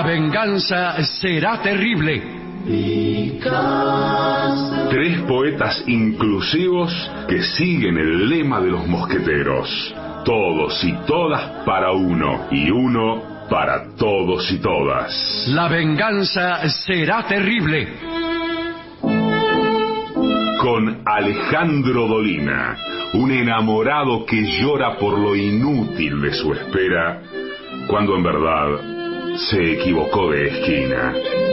venganza será terrible. Tres poetas inclusivos que siguen el lema de los mosqueteros. Todos y todas para uno, y uno para todos y todas. La venganza será terrible. Con Alejandro Dolina, un enamorado que llora por lo inútil de su espera, cuando en verdad se equivocó de esquina.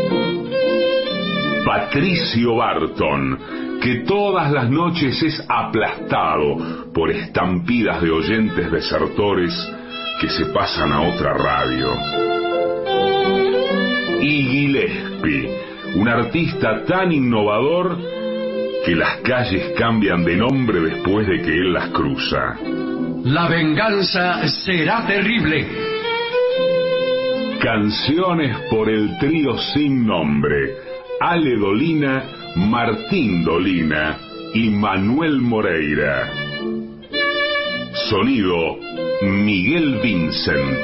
Patricio Barton, que todas las noches es aplastado por estampidas de oyentes desertores que se pasan a otra radio. Y Gillespie, un artista tan innovador que las calles cambian de nombre después de que él las cruza. La venganza será terrible. Canciones por el trío sin nombre: Ale Dolina, Martín Dolina y Manuel Moreira. Sonido: Miguel Vincent.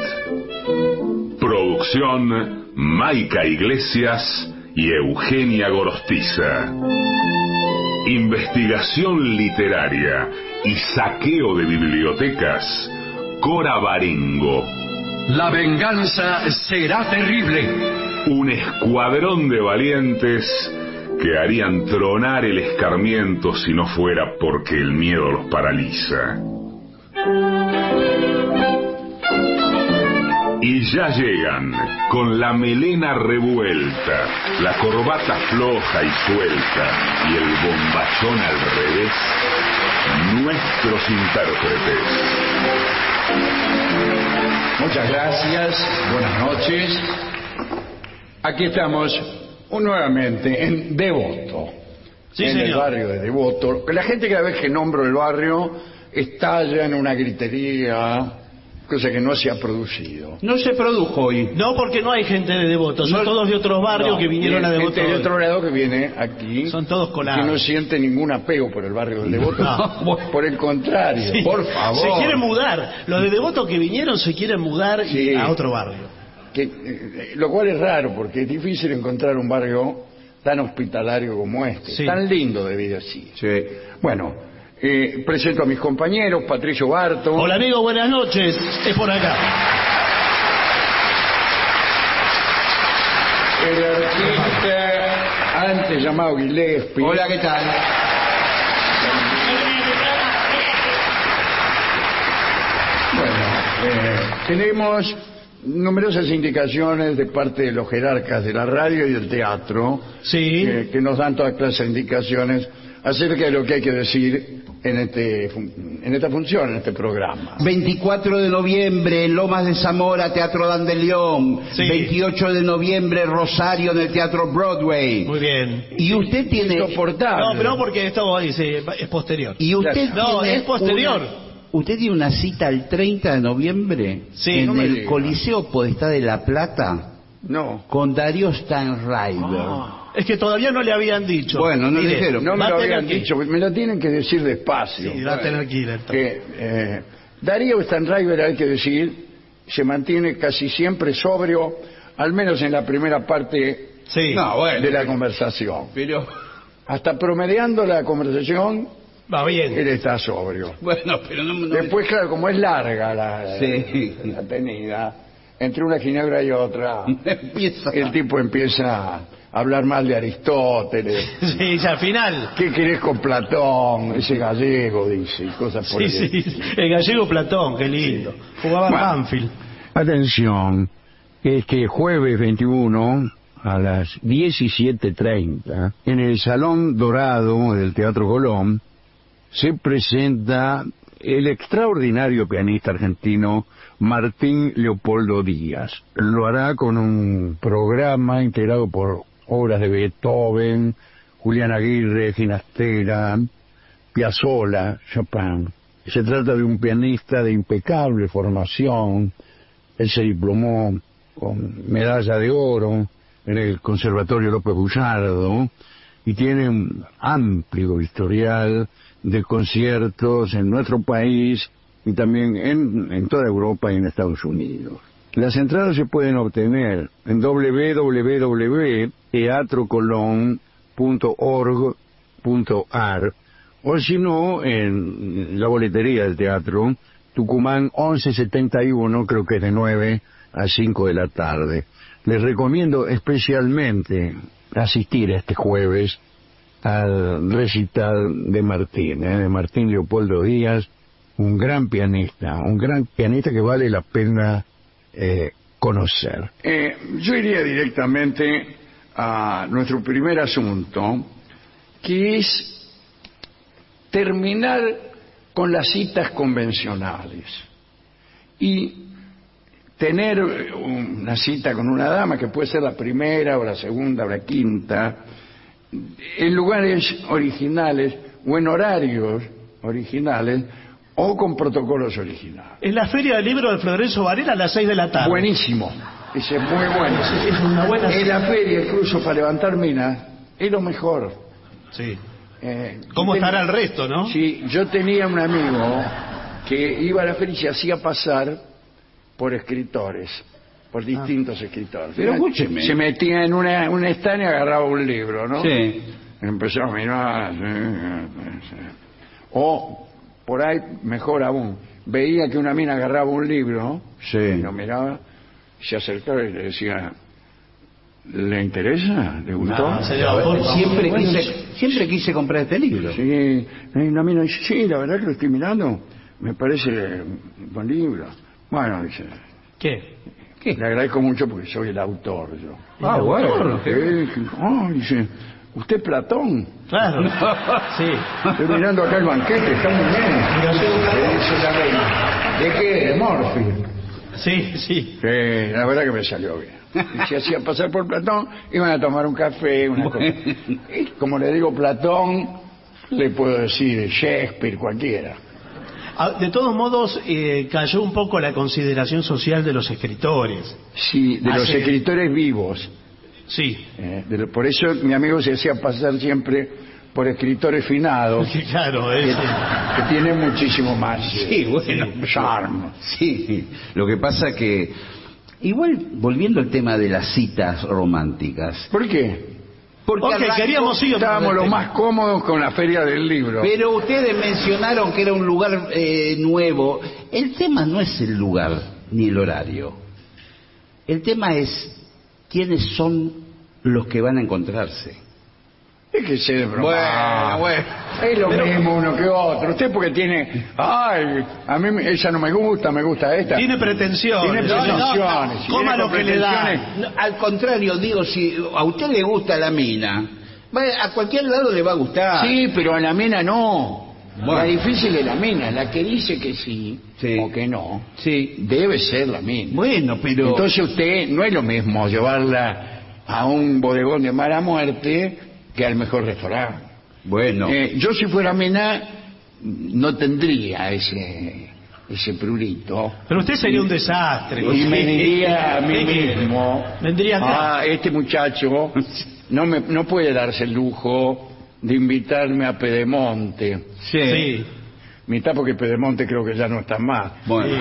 Producción: Maica Iglesias y Eugenia Gorostiza. Investigación literaria y saqueo de bibliotecas: Cora Barengo. La venganza será terrible. Un escuadrón de valientes que harían tronar el escarmiento si no fuera porque el miedo los paraliza. Y ya llegan, con la melena revuelta, la corbata floja y suelta y el bombachón al revés, nuestros intérpretes. Muchas gracias, buenas noches. Aquí estamos nuevamente en Devoto, sí, en señor. el barrio de Devoto. La gente cada vez que nombro el barrio estalla en una gritería, cosa que no se ha producido. No se produjo hoy. No, porque no hay gente de Devoto, son No, todos de otros barrios no, que vinieron a Devoto. Gente de hoy. otro lado que viene aquí. Son todos colados. Que no siente ningún apego por el barrio del Devoto. No. Por el contrario, Sí, por favor. se quieren mudar. Los de Devoto que vinieron se quieren mudar Sí. a otro barrio. Lo cual es raro, porque es difícil encontrar un barrio tan hospitalario como este. Sí. Tan lindo de vida así. Sí. Bueno, presento a mis compañeros: Patricio Barton. Hola amigo, buenas noches. Es por acá. El artista antes llamado Gillespie. Hola, ¿qué tal? Bueno, tenemos numerosas indicaciones de parte de los jerarcas de la radio y del teatro, Sí. que nos dan toda clase de indicaciones acerca de lo que hay que decir en esta función, en este programa. 24 de noviembre, en Lomas de Zamora, Teatro Dandelión. Sí. 28 de noviembre, Rosario, en el Teatro Broadway. Muy bien. Y usted tiene... Insoportable. No, pero no porque esto dice, es posterior. Y usted No, tiene es posterior. ¿Usted tiene una cita el 30 de noviembre? Sí, en no me el diga. Coliseo Podestá de La Plata, No. con Darío Stanraiver. Es que todavía no le habían dicho. Bueno, no Mire, dijeron. No me va lo a tener habían que- dicho, me lo tienen que decir despacio. Sí, va a tener que ir entonces. Darío Stanraiver, hay que decir, se mantiene casi siempre sobrio, al menos en la primera parte Sí. No, bueno. de la conversación. Pero, Hasta promediando la conversación, Va bien. él está sobrio. bueno, pero no... Después, claro, como es larga Sí. la tenida, entre una ginebra y otra, Empieza... el tipo empieza a hablar mal de Aristóteles. Sí, ya al final. ¿Qué querés con Platón? Ese gallego, dice, y cosas por Sí, el sí. El gallego Platón, qué lindo. Jugaba en Bueno. Banfield. Atención, este jueves 21 a las 17:30 en el Salón Dorado del Teatro Colón se presenta el extraordinario pianista argentino Martín Leopoldo Díaz. Lo hará con un programa integrado por obras de Beethoven, Julián Aguirre, Ginastera, Piazzolla, Chopin. Se trata de un pianista de impecable formación. Él se diplomó con medalla de oro en el Conservatorio López Bouchardo y tiene un amplio historial de conciertos en nuestro país y también en toda Europa y en Estados Unidos. Las entradas se pueden obtener en www.teatrocolón.org.ar o si no, en la boletería del teatro, Tucumán 1171, creo que es de 9 a 5 de la tarde. Les recomiendo especialmente asistir este jueves al recital de Martín Leopoldo Díaz, un gran pianista que vale la pena conocer. Yo iría directamente a nuestro primer asunto, que es terminar con las citas convencionales y tener una cita con una dama que puede ser la primera o la segunda o la quinta en lugares originales o en horarios originales o con protocolos originales. En la Feria del Libro de Florencio Varela a las 6 de la tarde. Buenísimo, ese es muy bueno. Es una buena en la feria, incluso para levantar minas, es lo mejor. Sí. ¿Cómo estará el resto, no? Sí, yo tenía un amigo que iba a la feria y se hacía pasar por escritores, por distintos escritores. Pero escúcheme. Se metía en una estancia y agarraba un libro, ¿no? Sí. Empezó a mirar. O, por ahí, mejor aún, veía que una mina agarraba un libro, Sí. y lo miraba, se acercaba y le decía, ¿le interesa? ¿Le gustó? Ah, sería autor. Siempre quise comprar este libro. Sí, una mina dice, sí, la verdad que lo estoy mirando, me parece un buen libro. Bueno, dice, ¿Qué? le agradezco mucho porque soy el autor yo. Ah, bueno. Dice, ¿usted es Platón? Claro. Sí. Estoy mirando acá el banquete, está muy bien. Dice la reina. ¿De qué? ¿De Morphy? Sí, sí. La verdad que me salió bien. Y se hacía pasar por Platón, iban a tomar un café, una cosa. Y como le digo Platón, le puedo decir Shakespeare, cualquiera. De todos modos, cayó un poco la consideración social de los escritores. Sí, de los escritores vivos. Sí. Por eso mi amigo se hacía pasar siempre por escritores finados, Claro, que tienen muchísimo más Sí, bueno. charme. Sí, lo que pasa que... Igual, volviendo al tema de las citas románticas. ¿Por qué? Porque queríamos ir. Estábamos lo más cómodos con la Feria del Libro. Pero ustedes mencionaron que era un lugar nuevo. El tema no es el lugar ni el horario. El tema es quiénes son los que van a encontrarse. Es que se broma. Es lo mismo uno que otro. Usted porque tiene... Ay, a mí ella no me gusta esta. Tiene pretensiones. Tiene pretensiones. Si Coma viene lo con que le da. pretensiones, No, al contrario, digo, si a usted le gusta la mina, a cualquier lado le va a gustar. Sí, pero a la mina no. Bueno. La difícil es la mina. La que dice que sí, Sí. o que no, Sí. debe ser la mina. Bueno, pero... Entonces usted no es lo mismo llevarla a un bodegón de mala muerte que al mejor restaurante. Bueno. Yo si fuera mina no tendría ese prurito. Pero usted sería un desastre. Y me diría a mí mismo, Vendría acá. este muchacho no puede darse el lujo de invitarme a Pedemonte. Sí. Mitad porque Pedemonte creo que ya no está más. Bueno.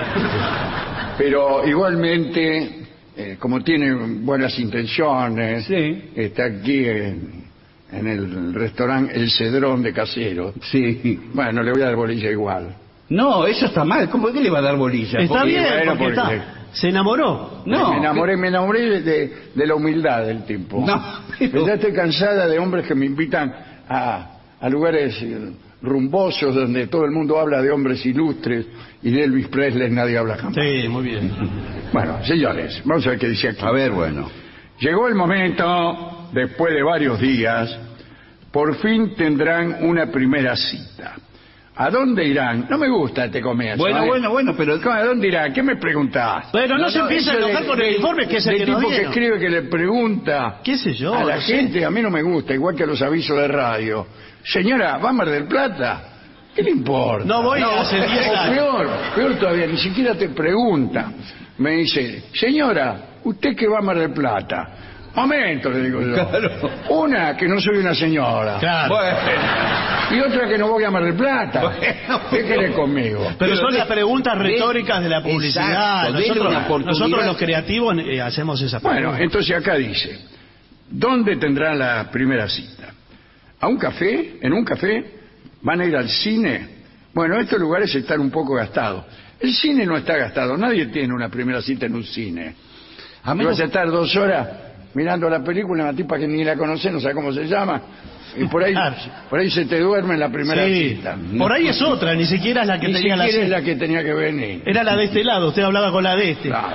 Pero igualmente, como tiene buenas intenciones, Sí. está aquí en el restaurante El Cedrón de Casero. Sí. Bueno, le voy a dar bolilla igual. No, eso está mal. ¿Cómo que le va a dar bolilla? Está Porque- bien, bueno, porque porque- se enamoró. No. Me enamoré de la humildad del tipo. No, pero- Ya estoy cansada de hombres que me invitan a lugares rumbosos donde todo el mundo habla de hombres ilustres y de Elvis Presley nadie habla jamás. Sí, muy bien. Bueno, señores, vamos a ver qué dice aquí. A ver, bueno. Llegó el momento, después de varios días, por fin tendrán una primera cita. ¿A dónde irán? No me gusta este comienzo. Bueno, pero... ¿A dónde irán? ¿Qué me preguntás? Bueno, no se empieza a eso enojar con el informe que es el del que nos tipo que dieron. escribe que le pregunta ¿Qué sé yo? a la No sé. gente, a mí no me gusta, igual que a los avisos de radio. Señora, ¿va a Mar del Plata? ¿Qué le importa? No voy hace 10 O años. peor todavía, ni siquiera te pregunta. Me dice, señora, ¿usted que va a Mar del Plata? Momento, le digo yo. Claro. Una, que no soy una señora. Claro. Bueno, Y otra, que no voy a Mar del Plata. Bueno. ¿Qué querés conmigo? Pero son de- las preguntas retóricas de la publicidad. Exacto, dele una oportunidad. Nosotros los creativos hacemos esa pregunta. Bueno, entonces acá dice, ¿dónde tendrán la primera cita? ¿A un café? ¿En un café? ¿Van a ir al cine? Bueno, estos lugares están un poco gastados. El cine no está gastado, nadie tiene una primera cita en un cine. a Y menos vas a estar 2 horas mirando la película, una tipa que ni la conoce, no sabe cómo se llama, y por ahí se te duerme en la primera Sí. cita. Por ahí es otra, ni siquiera es la que Ni tenía siquiera es la la que tenía que venir. Era la de este lado, usted hablaba con la de este. Claro.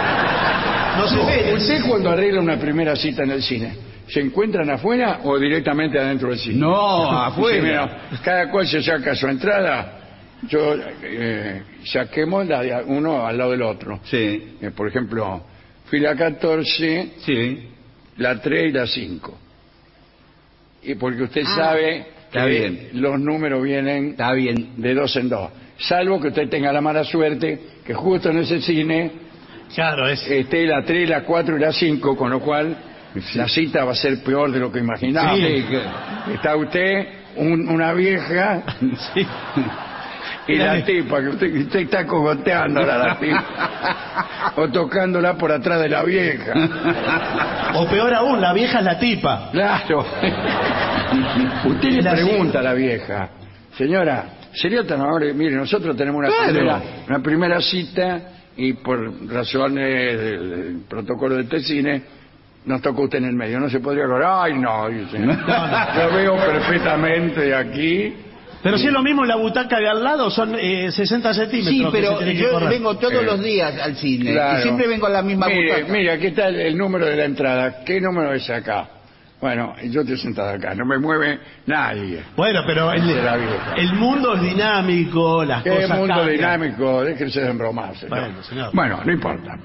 No se ve. ¿Usted cuando arregla una primera cita en el cine, se encuentran afuera o directamente adentro del cine? No, Dice, afuera. mira, cada cual se saca su entrada, yo saquemos la de uno al lado del otro. Sí, Por ejemplo, fila 14, sí. la 3 y la 5. Y porque usted sabe está que bien. los números vienen Está bien. de 2 en 2. Salvo que usted tenga la mala suerte que justo en ese cine Claro, es. esté la 3, la 4 y la 5, con lo cual la cita va a ser peor de lo que imaginaba. Sí, Está usted, una vieja, Sí. y la tipa, que usted está cogoteando a la tipa, o tocándola por atrás de la vieja. O peor aún, la vieja es la tipa. Claro. Usted le Es así. pregunta a la vieja, señora, ¿sería tan amable? Mire, nosotros tenemos Claro. una primera cita y por razones del protocolo de este cine nos tocó usted en el medio. ¿No se podría acordar? Ay, no, dice. Yo veo perfectamente aquí. Pero si es lo mismo en la butaca de al lado, son 60 centímetros. Sí, que pero se tiene que yo correr. vengo todos los días al cine Claro. y siempre vengo a la misma Mire, butaca. mire, aquí está el número de la entrada. ¿Qué número es acá? Bueno, yo estoy sentado acá, no me mueve nadie. Bueno, pero De la vieja. el mundo es dinámico, las Qué cosas mundo cambian. dinámico, déjense de embromar, señor. Bueno, señor. Bueno, no importa.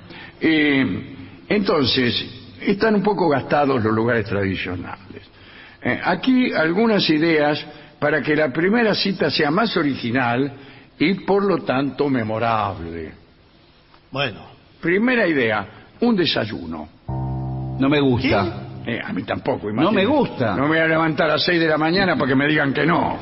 Entonces, están un poco gastados los lugares tradicionales. Aquí algunas ideas para que la primera cita sea más original y por lo tanto memorable. Bueno. Primera idea, un desayuno. No me gusta. A mí tampoco, No me imagínate. gusta. No me voy a levantar a las 6 de la mañana para que me digan que no.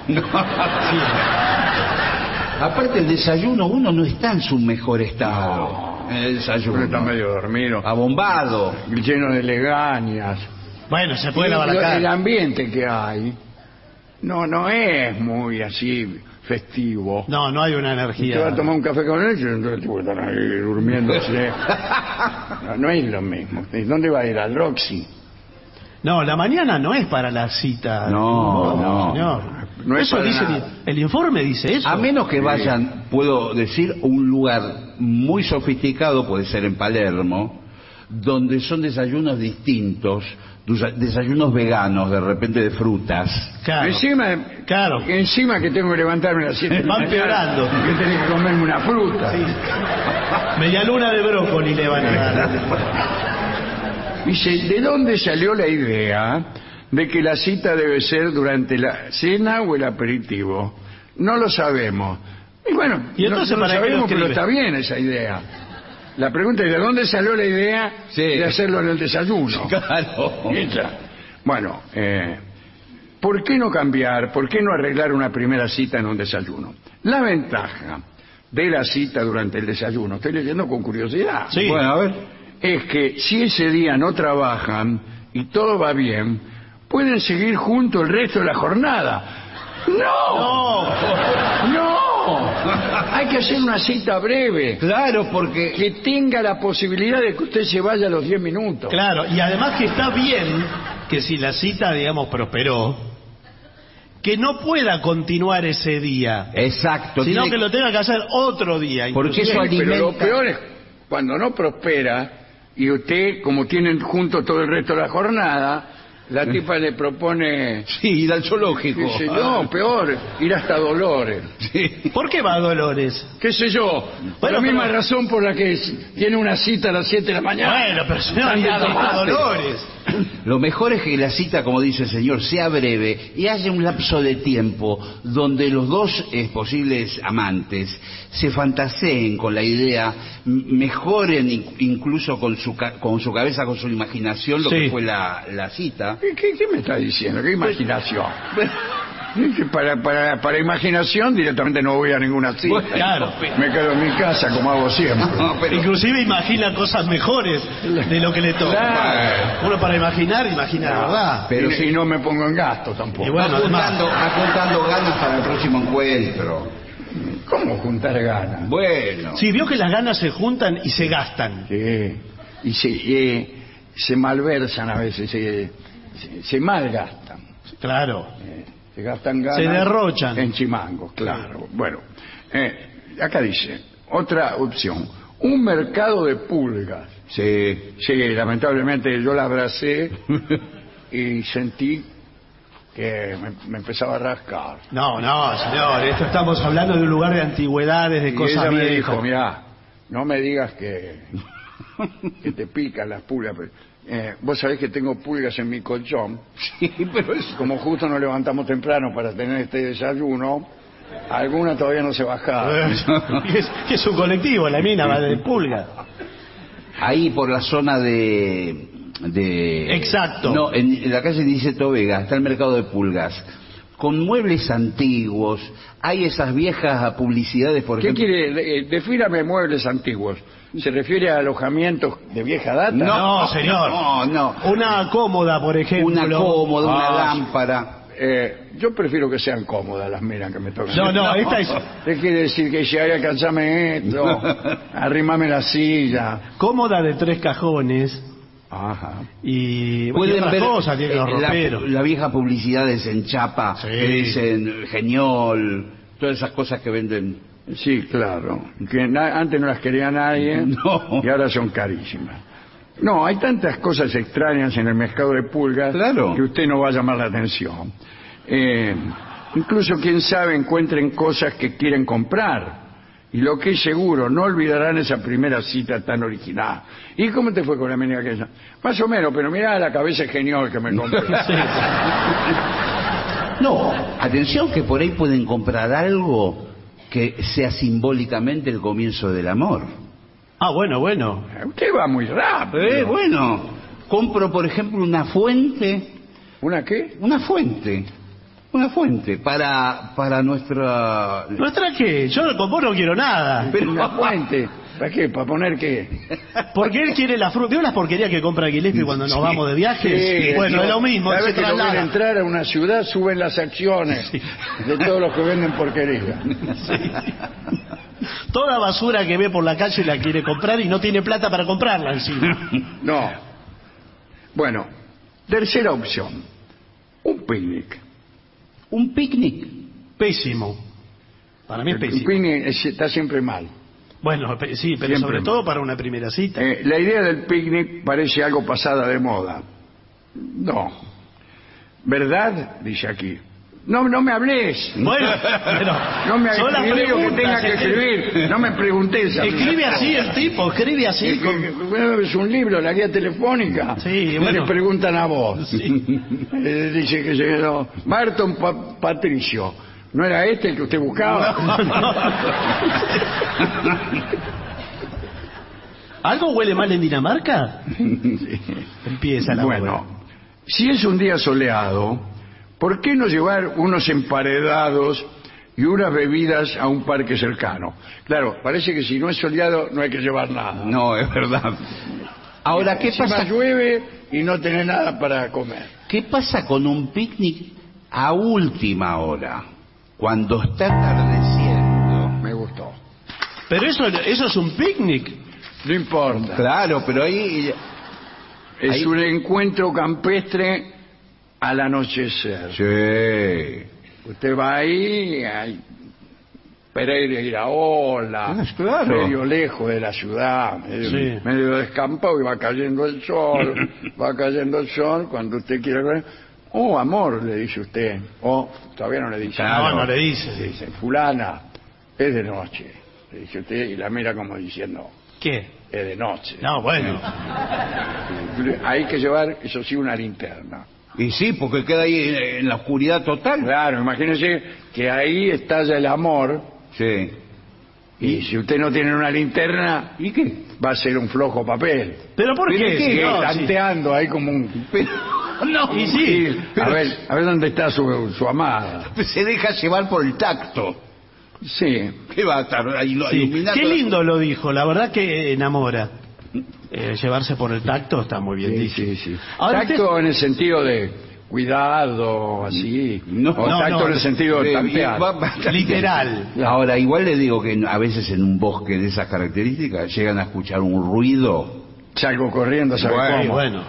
Aparte el desayuno, uno no está en su mejor estado. En el Uno desayuno. está medio dormido, Abombado. lleno de legañas. Bueno, se puede Y lavar la el cara. ambiente que hay no es muy así festivo. No hay una Usted energía. va a tomar un café con ellos, entonces el tipo están ahí durmiéndose. No es lo mismo. ¿Dónde va a ir? ¿Al Roxy? No, la mañana no es para la cita. No. Señor. No es Eso para dice nada. el informe dice eso. A menos que vayan, puedo decir, a un lugar muy sofisticado, puede ser en Palermo, donde son desayunos distintos, desayunos veganos, de repente de frutas. Claro. Claro. Encima que tengo que levantarme a las 7 de la Va mañana, empeorando. que tengo que comerme una fruta. Media luna de brócoli le van a dar. Dice, ¿de dónde salió la idea de que la cita debe ser durante la cena o el aperitivo? No lo sabemos. Y bueno, ¿Y entonces no lo para qué lo sabemos, pero escribe? está bien esa idea. La pregunta es, ¿de dónde salió la idea Sí. de hacerlo en el desayuno? Claro. Esa. Bueno, ¿por qué no cambiar? ¿Por qué no arreglar una primera cita en un desayuno? La ventaja de la cita durante el desayuno, estoy leyendo con curiosidad, Sí. Bueno, a ver. es que si ese día no trabajan y todo va bien, pueden seguir juntos el resto de la jornada. ¡No! ¡No! Hay que hacer una cita breve, Claro, porque que tenga la posibilidad de que usted se vaya a los 10 minutos. Claro, y además que está bien que si la cita, digamos, prosperó, que no pueda continuar ese día, exacto. sino tiene que lo tenga que hacer otro día. Porque inclusive. eso Pero lo alimenta- peor es cuando no prospera y usted, como tienen juntos todo el resto de la jornada, la tipa le propone, Sí, ir al zoológico. qué sé yo, peor, ir hasta Dolores. Sí. ¿Por qué va a Dolores? ¿Qué sé yo? Por Bueno, la misma pero- razón por la que tiene una cita a las 7 de la mañana. Bueno, pero señor, Tan ya está desastre. Dolores. Lo mejor es que la cita, como dice el señor, sea breve y haya un lapso de tiempo donde los dos posibles amantes se fantaseen con la idea, mejoren incluso con su cabeza, con su imaginación, lo que fue la cita. ¿Qué me está diciendo? ¿Qué imaginación? Para imaginación directamente no voy a ninguna cita. Bueno, claro. Me quedo en mi casa como hago siempre. No, pero... Inclusive imagina cosas mejores de lo que le toca. Claro. Uno para imagina la verdad. Pero si no me pongo en gasto tampoco. Y bueno, juntando ganas para el próximo encuentro. ¿Cómo juntar ganas? Bueno. Sí, vio que las ganas se juntan y se gastan. Sí. Y se malversan a veces, se malgastan. Claro. Se gastan ganas. Se derrochan. En chimangos, claro. Bueno, acá dice, otra opción, un mercado de pulgas. Sí. Sí, lamentablemente yo la abracé y sentí que me empezaba a rascar. No, señor, esto estamos hablando de un lugar de antigüedades, de Y cosas ella me viejas. dijo, mirá, no me digas que te pican las pulgas. Vos sabés que tengo pulgas en mi colchón. Sí, pero Como justo nos levantamos temprano para tener este desayuno, alguna todavía no se bajaron. que es un colectivo, la mina va de pulga. ahí por la zona de Exacto. No, en la calle Niceto Vega está el mercado de pulgas. Con muebles antiguos, hay esas viejas publicidades, por ¿Qué ejemplo... quiere? Defíname muebles antiguos. ¿Se refiere a alojamientos de vieja data? No, señor. No. Una cómoda, por ejemplo. Una cómoda, una Ah, lámpara. Yo prefiero que sean cómodas las miras que me tocan. No, esta es ¿Qué quiere decir? Que si hay alcanzame esto, arrimame la silla. cómoda de 3 cajones. Ajá. Y Pueden otras ver cosas, tiene los roperos. la vieja publicidades en chapa, Sí. que dicen Geniol, todas esas cosas que venden. Sí, claro. Que antes no las quería nadie No. y ahora son carísimas. No, hay tantas cosas extrañas en el mercado de pulgas Claro. que usted no va a llamar la atención. Incluso, quién sabe, encuentren cosas que quieren comprar. Y lo que es seguro, no olvidarán esa primera cita tan original. ¿Y cómo te fue con la menina aquella? Más o menos, pero mirá la cabeza Geniol que me compré. No, atención que por ahí pueden comprar algo que sea simbólicamente el comienzo del amor. Ah, bueno. Usted va muy rápido. Bueno, compro por ejemplo una fuente. ¿Una qué? Una fuente para nuestra... ¿Nuestra qué? Yo con vos no quiero nada. Pero una fuente. ¿Para qué? ¿Para poner qué? Porque él quiere la fruta. ¿Vio las porquerías que compra Gillespie cuando nos vamos de viajes? Sí, Bueno, yo- es lo mismo. cada Se vez que logran traslada. entrar a una ciudad suben las acciones de todos los que venden porquería. Toda basura que ve por la calle la quiere comprar y no tiene plata para comprarla encima. No. Bueno, tercera opción. Un picnic. Un picnic. Pésimo. Para mí es Un pésimo. picnic está siempre mal. Bueno, sí, pero Siempre sobre mal. todo para una primera cita. La idea del picnic parece algo pasada de moda. No. ¿Verdad? Dice aquí. No me hables. Bueno, pero No me son las escribí lo que preguntas, tenga que escribir. No me preguntes. Escribe así el tipo, escribe así. Bueno, es un libro, la guía telefónica. Sí, Y bueno. le preguntan a vos. Sí. Dice que se quedó. Barton Patricio. ¿No era este el que usted buscaba? ¿Algo huele mal en Dinamarca? Empieza la Bueno, bola. si es un día soleado, ¿por qué no llevar unos emparedados y unas bebidas a un parque cercano? Claro, parece que si no es soleado no hay que llevar nada. No, es verdad. Ahora, ¿qué Encima pasa? llueve y no tenés nada para comer. ¿Qué pasa con un picnic a última hora? Cuando está atardeciendo. Me gustó. Pero eso es un picnic. No importa. Claro, pero ahí... Es ahí- un encuentro campestre al anochecer. Sí. Usted va ahí, hay Pereira Iraola, Claro. medio lejos de la ciudad, Sí. medio descampado, y va cayendo el sol, cuando usted quiera comer. Oh, amor, le dice usted. Oh, todavía no le dice. No, no le dice. Dice, fulana, es de noche, le dice usted, y la mira como diciendo, ¿Qué? es de noche. No, bueno. Hay que llevar, eso sí, una linterna. Y sí, porque queda ahí en la oscuridad total. Claro, imagínese que ahí estalla el amor Sí. y si usted no tiene una linterna, ¿Y qué? va a ser un flojo papel. ¿Pero por ¿Pero qué? qué? Sigue No, sí. tanteando ahí como un... No, Y sí, a ver dónde está su amada. se deja llevar por el tacto. Sí. ¿Qué va a estar ahí sí. iluminando? Qué lindo lo dijo, la verdad que enamora. Llevarse por el tacto está muy bien dicho. Sí. Ahora Tacto en el sentido de cuidado, así. No, o no, tacto no. en el sentido de tantear. Literal. Ahora, igual le digo que a veces en un bosque de esas características llegan a escuchar un ruido. Salgo corriendo, ¿sabe Bueno, cómo? Bueno.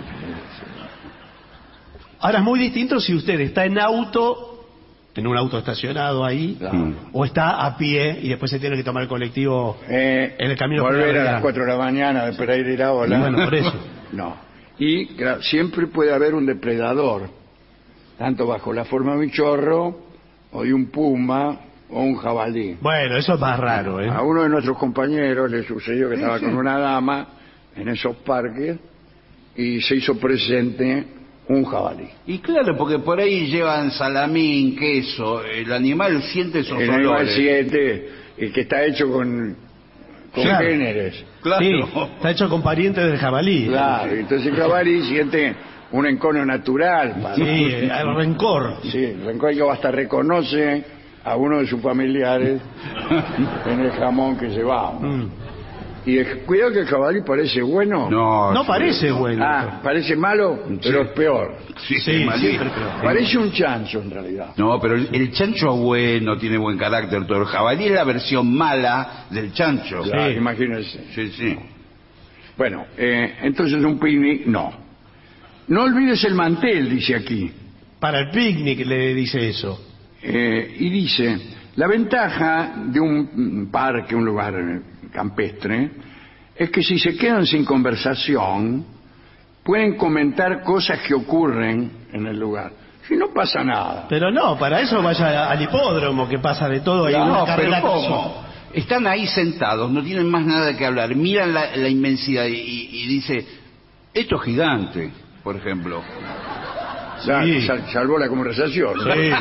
Ahora es muy distinto si usted está en auto, en un auto estacionado ahí, Claro. o está a pie y después se tiene que tomar el colectivo en el camino. Volver a Pereira. las 4 de la mañana de Pereira y la Ola. Bueno, por eso. No. Y claro, siempre puede haber un depredador, tanto bajo la forma de un chorro, o de un puma, o un jabalí. Bueno, eso es más raro, ¿eh? A uno de nuestros compañeros le sucedió que estaba con una dama en esos parques y se hizo presente un jabalí. Y claro, porque por ahí llevan salamín, queso, el animal siente esos El animal olores. 7, el que está hecho con Claro. géneres. Claro. Sí, está hecho con parientes del jabalí. Claro, entonces el jabalí siente un encono natural. Sí, el rencor. Sí, el rencor que hasta reconoce a uno de sus familiares en el jamón que llevamos. Mm. Y cuidado que el jabalí parece bueno. No sí. parece bueno. Parece malo, pero es peor. Sí, Sí, malísimo. siempre peor. Parece un chancho en realidad. No, pero el chancho es bueno, tiene buen carácter, todo. El jabalí es la versión mala del chancho. Claro, imagínense. Sí. Bueno, entonces un picnic, no. No olvides el mantel, dice aquí. Para el picnic le dice eso. Y dice, la ventaja de un parque, un lugar campestre, es que si se quedan sin conversación, pueden comentar cosas que ocurren en el lugar. Si no pasa nada. Pero no, para eso vaya al hipódromo, que pasa de todo. Hay una No, pero carrera ¿cómo? Están ahí sentados, no tienen más nada que hablar, miran la inmensidad y dice, esto es gigante, por ejemplo. Sí. Salvó la conversación. Sí.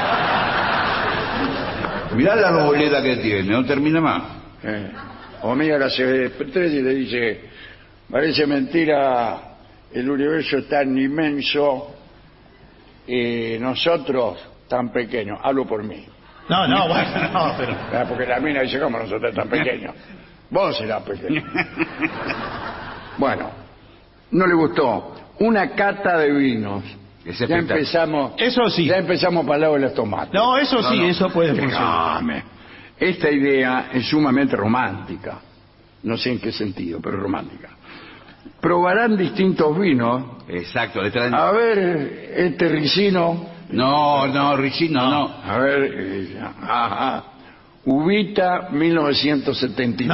Mirá la arboleda que tiene, no termina más. O mira la CB3 y le dice, parece mentira, el universo es tan inmenso y nosotros tan pequeños. Hablo por mí. No, bueno, no, pero... Porque la mina dice, ¿cómo nosotros tan pequeños? Vos serás pequeño. Bueno, no le gustó. Una cata de vinos. Es Ya espectacular. empezamos. Eso sí. Ya empezamos para el lado de los tomates. No, eso sí, No. eso puede funcionar. Déjame. Esta idea es sumamente romántica. No sé en qué sentido, pero romántica. Probarán distintos vinos. Exacto, le traen... A ver, este ricino. No, Richino, no. A ver, ajá. Ubita 1973.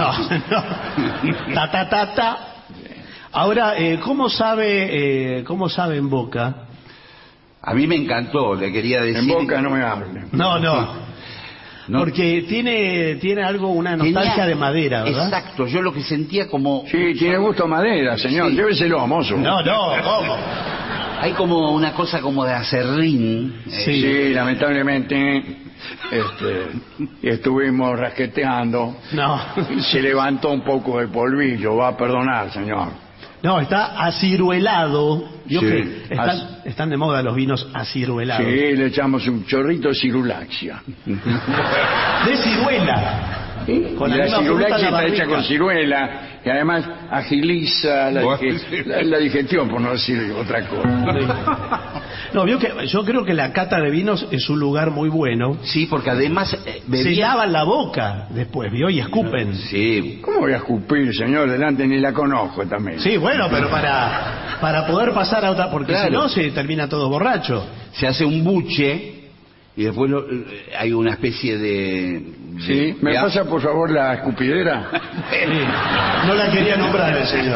No. Ta. Ahora, ¿cómo sabe en Boca? A mí me encantó, le quería decir... En Boca no me hable. No. No. Porque tiene algo, una nostalgia Tenía- de madera, ¿verdad? Exacto, yo lo que sentía como... Sí, tiene gusto a madera, señor. Sí. Lléveselo, mozo. No, ¿cómo? Hay como una cosa como de acerrín. Sí. Sí, lamentablemente estuvimos rasqueteando. No. Se levantó un poco de polvillo, va a perdonar, señor. No, está aciruelado. Yo Sí. que están de moda los vinos aciruelados. Sí, le echamos un chorrito de cirulaxia. De ciruela. Con Y la la misma fruta en cirulaxia la está barriga. hecha con ciruela y además agiliza la digestión, por no decir otra cosa. No, vio que yo creo que la cata de vinos es un lugar muy bueno. Sí, porque además Se bebía... lavan la boca después, vio, y escupen. Sí, ¿Cómo voy a escupir, señor? Delante ni la conozco también. Sí, bueno, pero para poder pasar a otra, porque Claro. si no se termina todo borracho. se hace un buche y después hay una especie de... Sí, ¿me pasa por favor la escupidera? Sí. No la quería nombrar el señor.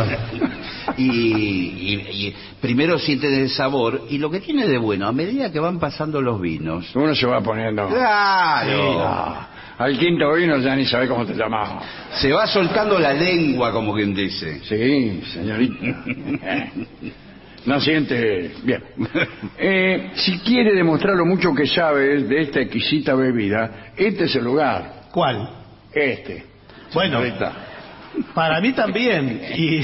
Y primero sienten el sabor y lo que tiene de bueno, a medida que van pasando los vinos... Uno se va poniendo... ¡Claro! Ah, Al quinto vino ya ni sabe cómo te llamaba. Se va soltando la lengua, como quien dice. Sí, señorita. No siente... Bien. Si quiere demostrar lo mucho que sabe de esta exquisita bebida, este es el lugar. ¿Cuál? Bueno, Señorita. para mí también. Y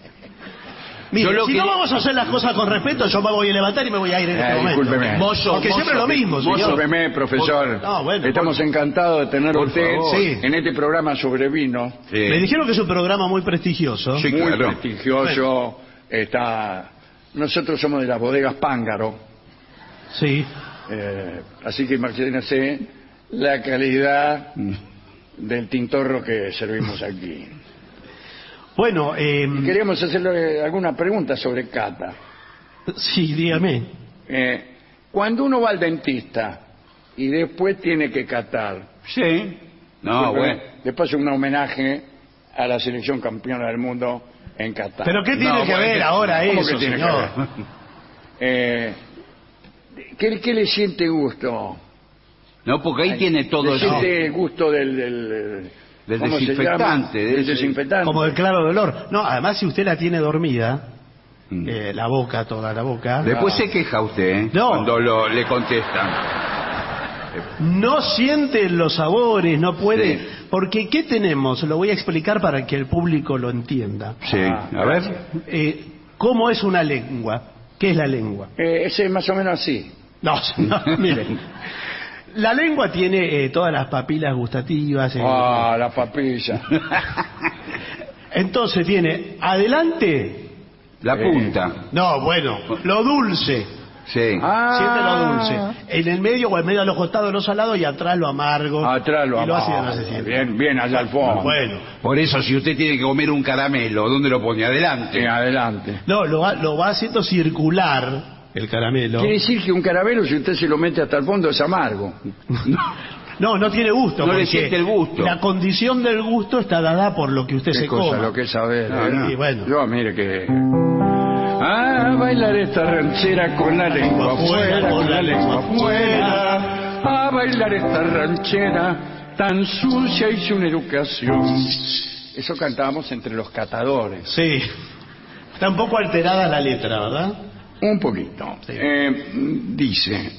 mire, Yo lo si que- no vamos a hacer las cosas con respeto, yo me voy a levantar y me voy a ir en este momento. Discúlpeme. Porque siempre es lo mismo, señor. Discúlpeme, profesor. No, bueno, Estamos encantados de tener a usted favor. Sí. en este programa sobre vino. Me dijeron que es un programa muy prestigioso. Sí. Muy claro. prestigioso. Está... Nosotros somos de las bodegas Pángaro. Sí. Así que imagínense la calidad del tintorro que servimos aquí. Bueno, Queríamos hacerle alguna pregunta sobre cata. sí, dígame. Cuando uno va al dentista y después tiene que catar, Sí. No, bueno. le paso un homenaje a la selección campeona del mundo en Qatar. ¿Pero qué tiene No, que bueno, ver ahora ¿Cómo eso, que tiene señor? que ver? ¿Qué le siente gusto? No, porque ahí tiene todo ¿Le eso. siente el gusto del Del ¿cómo se desinfectante, llama? de Del ese- desinfectante. Como el claro dolor. No, además si usted la tiene dormida, la boca, toda la boca, Después se queja usted, ¿eh? No. Cuando le contestan. no siente los sabores, no puede. Sí. Porque ¿qué tenemos? Lo voy a explicar para que el público lo entienda. Sí. A ver. ¿Cómo es una lengua? ¿Qué es la lengua? Ese es más o menos así. No, miren. La lengua tiene todas las papilas gustativas. La papilla. Entonces tiene adelante. La punta. No, bueno, lo dulce. Sí. Siente lo dulce. En el medio o en medio de los costados lo salado y atrás lo amargo. Atrás lo y lo ácido amargo. no se siente. Bien allá al fondo. Bueno. Por eso, si usted tiene que comer un caramelo, ¿dónde lo pone? Adelante. Adelante. No, lo va haciendo circular el caramelo. Quiere decir que un caramelo, si usted se lo mete hasta el fondo, es amargo. No tiene gusto. No le porque siente el gusto. La condición del gusto está dada por lo que usted Qué se cosa, coma. lo que es saber. Y bueno. Yo, mire que... bailar esta ranchera con la lengua afuera, con la lengua afuera. Bailar esta ranchera tan sucia y sin educación. Eso cantábamos entre los catadores. Sí. Está un poco alterada la letra, ¿verdad? Un poquito. Sí. Dice,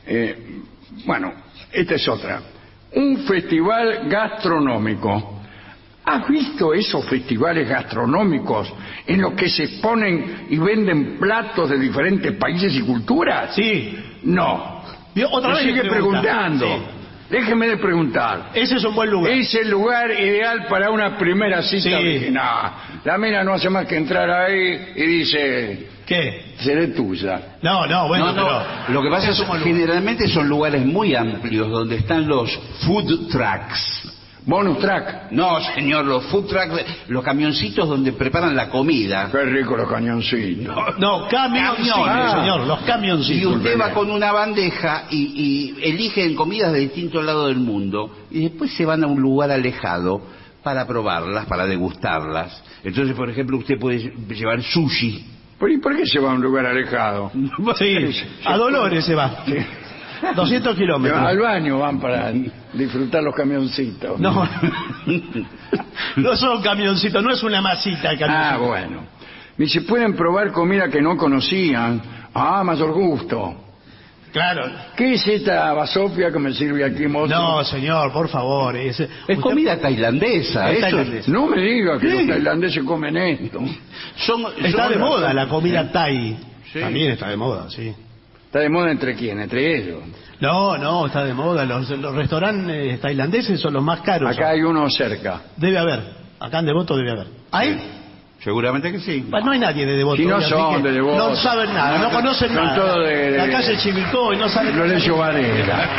bueno, esta es otra. Un festival gastronómico. ¿Has visto esos festivales gastronómicos en los que se ponen y venden platos de diferentes países y culturas? Sí. No. Otra Me vez sigue le pregunta. preguntando. Sí. Déjeme de preguntar. Ese es un buen lugar. Es el lugar ideal para una primera cita. Sí. No, la mina no hace más que entrar ahí y dice, ¿Qué? seré tuya. No, bueno, No, pero... lo que pasa es un buen que lugar. generalmente son lugares muy amplios donde están los food trucks. Bonus track. No, señor, los food trucks, los camioncitos donde preparan la comida. Qué rico los cañoncitos. No, camioncitos, Ah. señor, los Y camioncitos. usted va con una bandeja y eligen comidas de distintos lados del mundo y después se van a un lugar alejado para probarlas, para degustarlas. Entonces, por ejemplo, usted puede llevar sushi. ¿Y por qué se va a un lugar alejado? Sí, a Dolores se va. 200 kilómetros. Al baño van para disfrutar los camioncitos. No, no son camioncitos, no es una masita el camioncito. Bueno. Y se pueden probar comida que no conocían. Mayor gusto. Claro. ¿Qué es esta basofia que me sirve aquí, mozo? No, señor, por favor. Es usted- comida tailandesa. Es eso tailandesa. No me diga que los tailandeses comen esto. Está son- de moda la comida Thai. Sí. También está de moda, sí. ¿Está de moda entre quién? Entre ellos. No, está de moda. Los restaurantes tailandeses son los más caros. Acá hay uno cerca. Debe haber. Acá en Devoto debe haber. ¿Hay? Seguramente que sí. No hay nadie de Devoto. Si no así son que de Devoto. No saben nada, no conocen Son nada. todos de- La calle Chivilcoy, no saben Lorenzo Varela.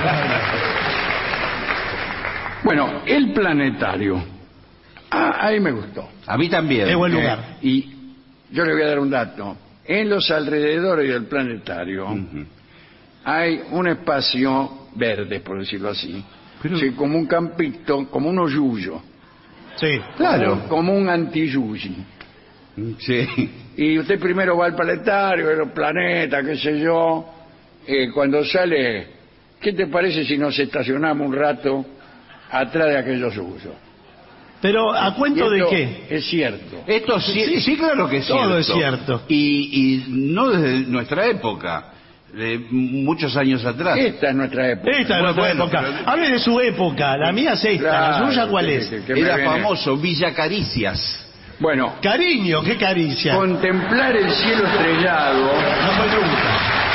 Bueno, el planetario. Ahí me gustó. A mí también. Es buen lugar. Y yo le voy a dar un dato. En los alrededores del planetario hay un espacio verde, por decirlo así. Sí, como un campito, como un oyuyo. Sí. Claro. Como un antiyuyi. Sí. Y usted primero va al planetario, ve los planetas, qué sé yo. Cuando sale, ¿qué te parece si nos estacionamos un rato atrás de aquellos usos. Pero ¿a cuento Y de esto qué? Es cierto. Esto sí, claro que es cierto. Todo es cierto. Y no desde nuestra época, de muchos años atrás. Esta es nuestra época. Esta es nuestra bueno, época. pero- Hable de su época. La mía es esta. Claro, ¿La suya cuál que- es? que me Era viene. famoso, Villa Caricias. Bueno, Cariño, qué caricia. contemplar el cielo estrellado, No fue nunca.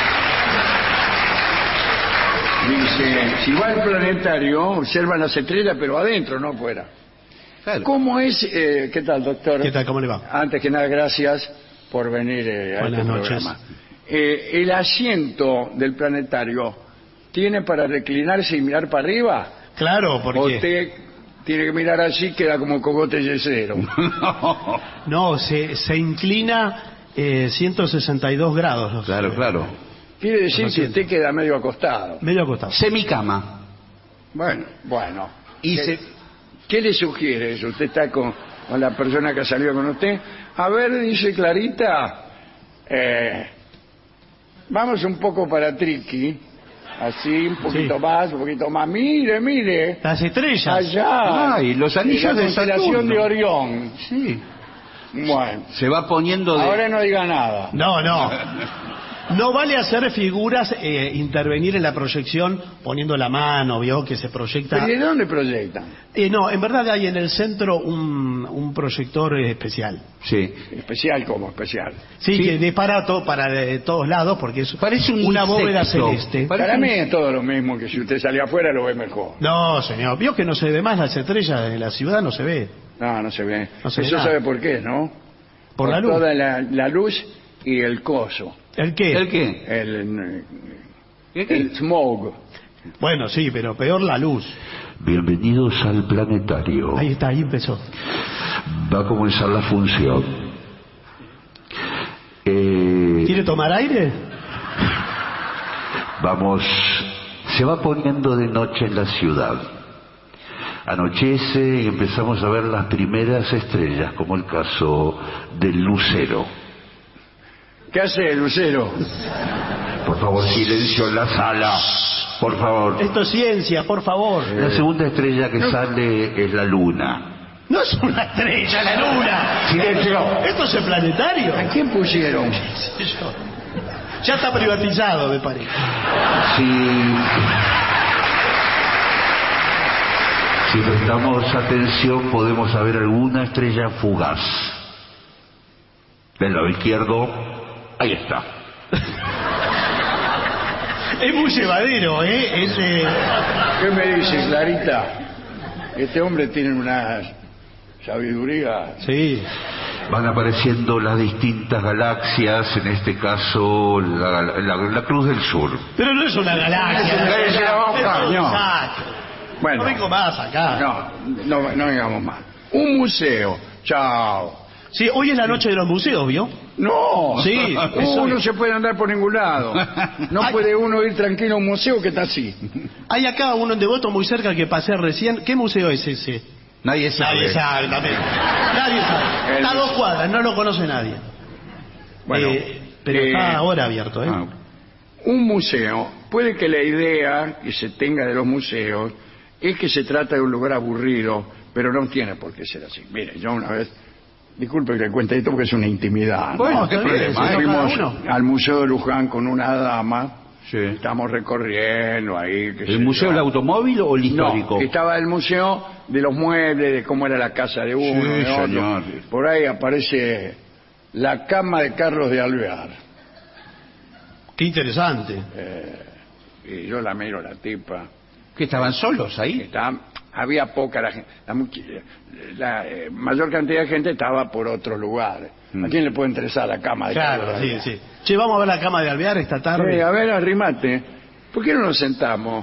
dice, si va al planetario, observan las estrellas, pero adentro, no afuera. Claro. ¿Cómo es? ¿Qué tal, doctor? ¿Qué tal? ¿Cómo le va? Antes que nada, gracias por venir a Buenas este noches. programa. ¿El asiento del planetario tiene para reclinarse y mirar para arriba? Claro, ¿O porque usted tiene que mirar así, queda como cogote yesero? no, se inclina 162 grados. ¿no? Claro, claro. Quiere decir que asiento. usted queda medio acostado. Medio acostado. Semicama. Bueno. Y ¿Qué le sugiere eso? Usted está con la persona que ha salido con usted. A ver, dice Clarita, vamos un poco para Triqui, así, un poquito más. Mire, Las estrellas. allá. Ay, los anillos la de constelación Saturno. de Orión. Sí. Bueno, Se va poniendo de... ahora no diga nada. No. No vale hacer figuras, intervenir en la proyección poniendo la mano, vio que se proyecta. ¿Pero y de dónde proyectan? No, en verdad hay en el centro un proyector especial. Sí. Especial como especial. Sí, Sí. que dispara para todos lados porque es Parece un una bóveda insecto. celeste. Para mí es todo lo mismo, que si usted sale afuera lo ve mejor. No, señor, vio que no se ve más las estrellas de la ciudad, no se ve. No se ve. No se ve Eso nada. sabe por qué, ¿no? Por la luz. Toda la luz y el coso. ¿El qué? ¿El qué? El smog. Bueno, sí, pero peor la luz. Bienvenidos al planetario. Ahí está, ahí empezó. Va a comenzar la función. ¿Quiere tomar aire? Vamos, se va poniendo de noche en la ciudad. Anochece y empezamos a ver las primeras estrellas, como el caso del lucero. ¿Qué hace el lucero? Por favor, silencio en la sala. Por favor. Esto es ciencia, por favor. La segunda estrella que sale es la luna. No es una estrella, la luna. ¡Silencio! Esto es el planetario. ¿A quién pusieron? Ya está privatizado, me parece. Si prestamos atención, podemos saber alguna estrella fugaz. Del lado izquierdo, ahí está. Es muy llevadero, ¿eh? ¿Qué me dice, Clarita? Este hombre tiene una sabiduría. Sí. Van apareciendo las distintas galaxias, en este caso la Cruz del Sur. Pero no es una galaxia. Cállese la boca, Es un no. saco. Bueno, No vengo más acá. no digamos más. Un museo. Chao. Sí, hoy es la noche de los museos, ¿vio? No. Sí, Uno no se puede andar por ningún lado. No Ay. puede uno ir tranquilo a un museo que está así. Hay acá uno en Devoto muy cerca que pasé recién. ¿Qué museo es ese? Nadie sabe. Nadie sabe, también. Nadie sabe. Está a 2 cuadras, no lo conoce nadie. Bueno, Pero está ahora abierto, ¿eh? Un museo, puede que la idea que se tenga de los museos es que se trata de un lugar aburrido, pero no tiene por qué ser así. Mire, yo una vez, disculpe que le cuente esto porque es una intimidad, ¿no? Bueno, ¿qué está bien, problema? sí, Fuimos cada uno. al Museo de Luján con una dama, Sí. estamos recorriendo ahí. qué sé ¿El museo yo. del automóvil o el histórico? No, estaba el museo de los muebles, de cómo era la casa de uno, Sí, de otro. señor. Por ahí aparece la cama de Carlos de Alvear. Qué interesante. Y yo la miro a la tipa. ¿Que estaban solos ahí? Había poca la gente. La mayor cantidad de gente estaba por otros lugares. ¿A quién le puede interesar la cama de Claro, Carlos de sí, Alvear? sí. Che, vamos a ver la cama de Alvear esta tarde. A ver, arrimate. ¿Por qué no nos sentamos?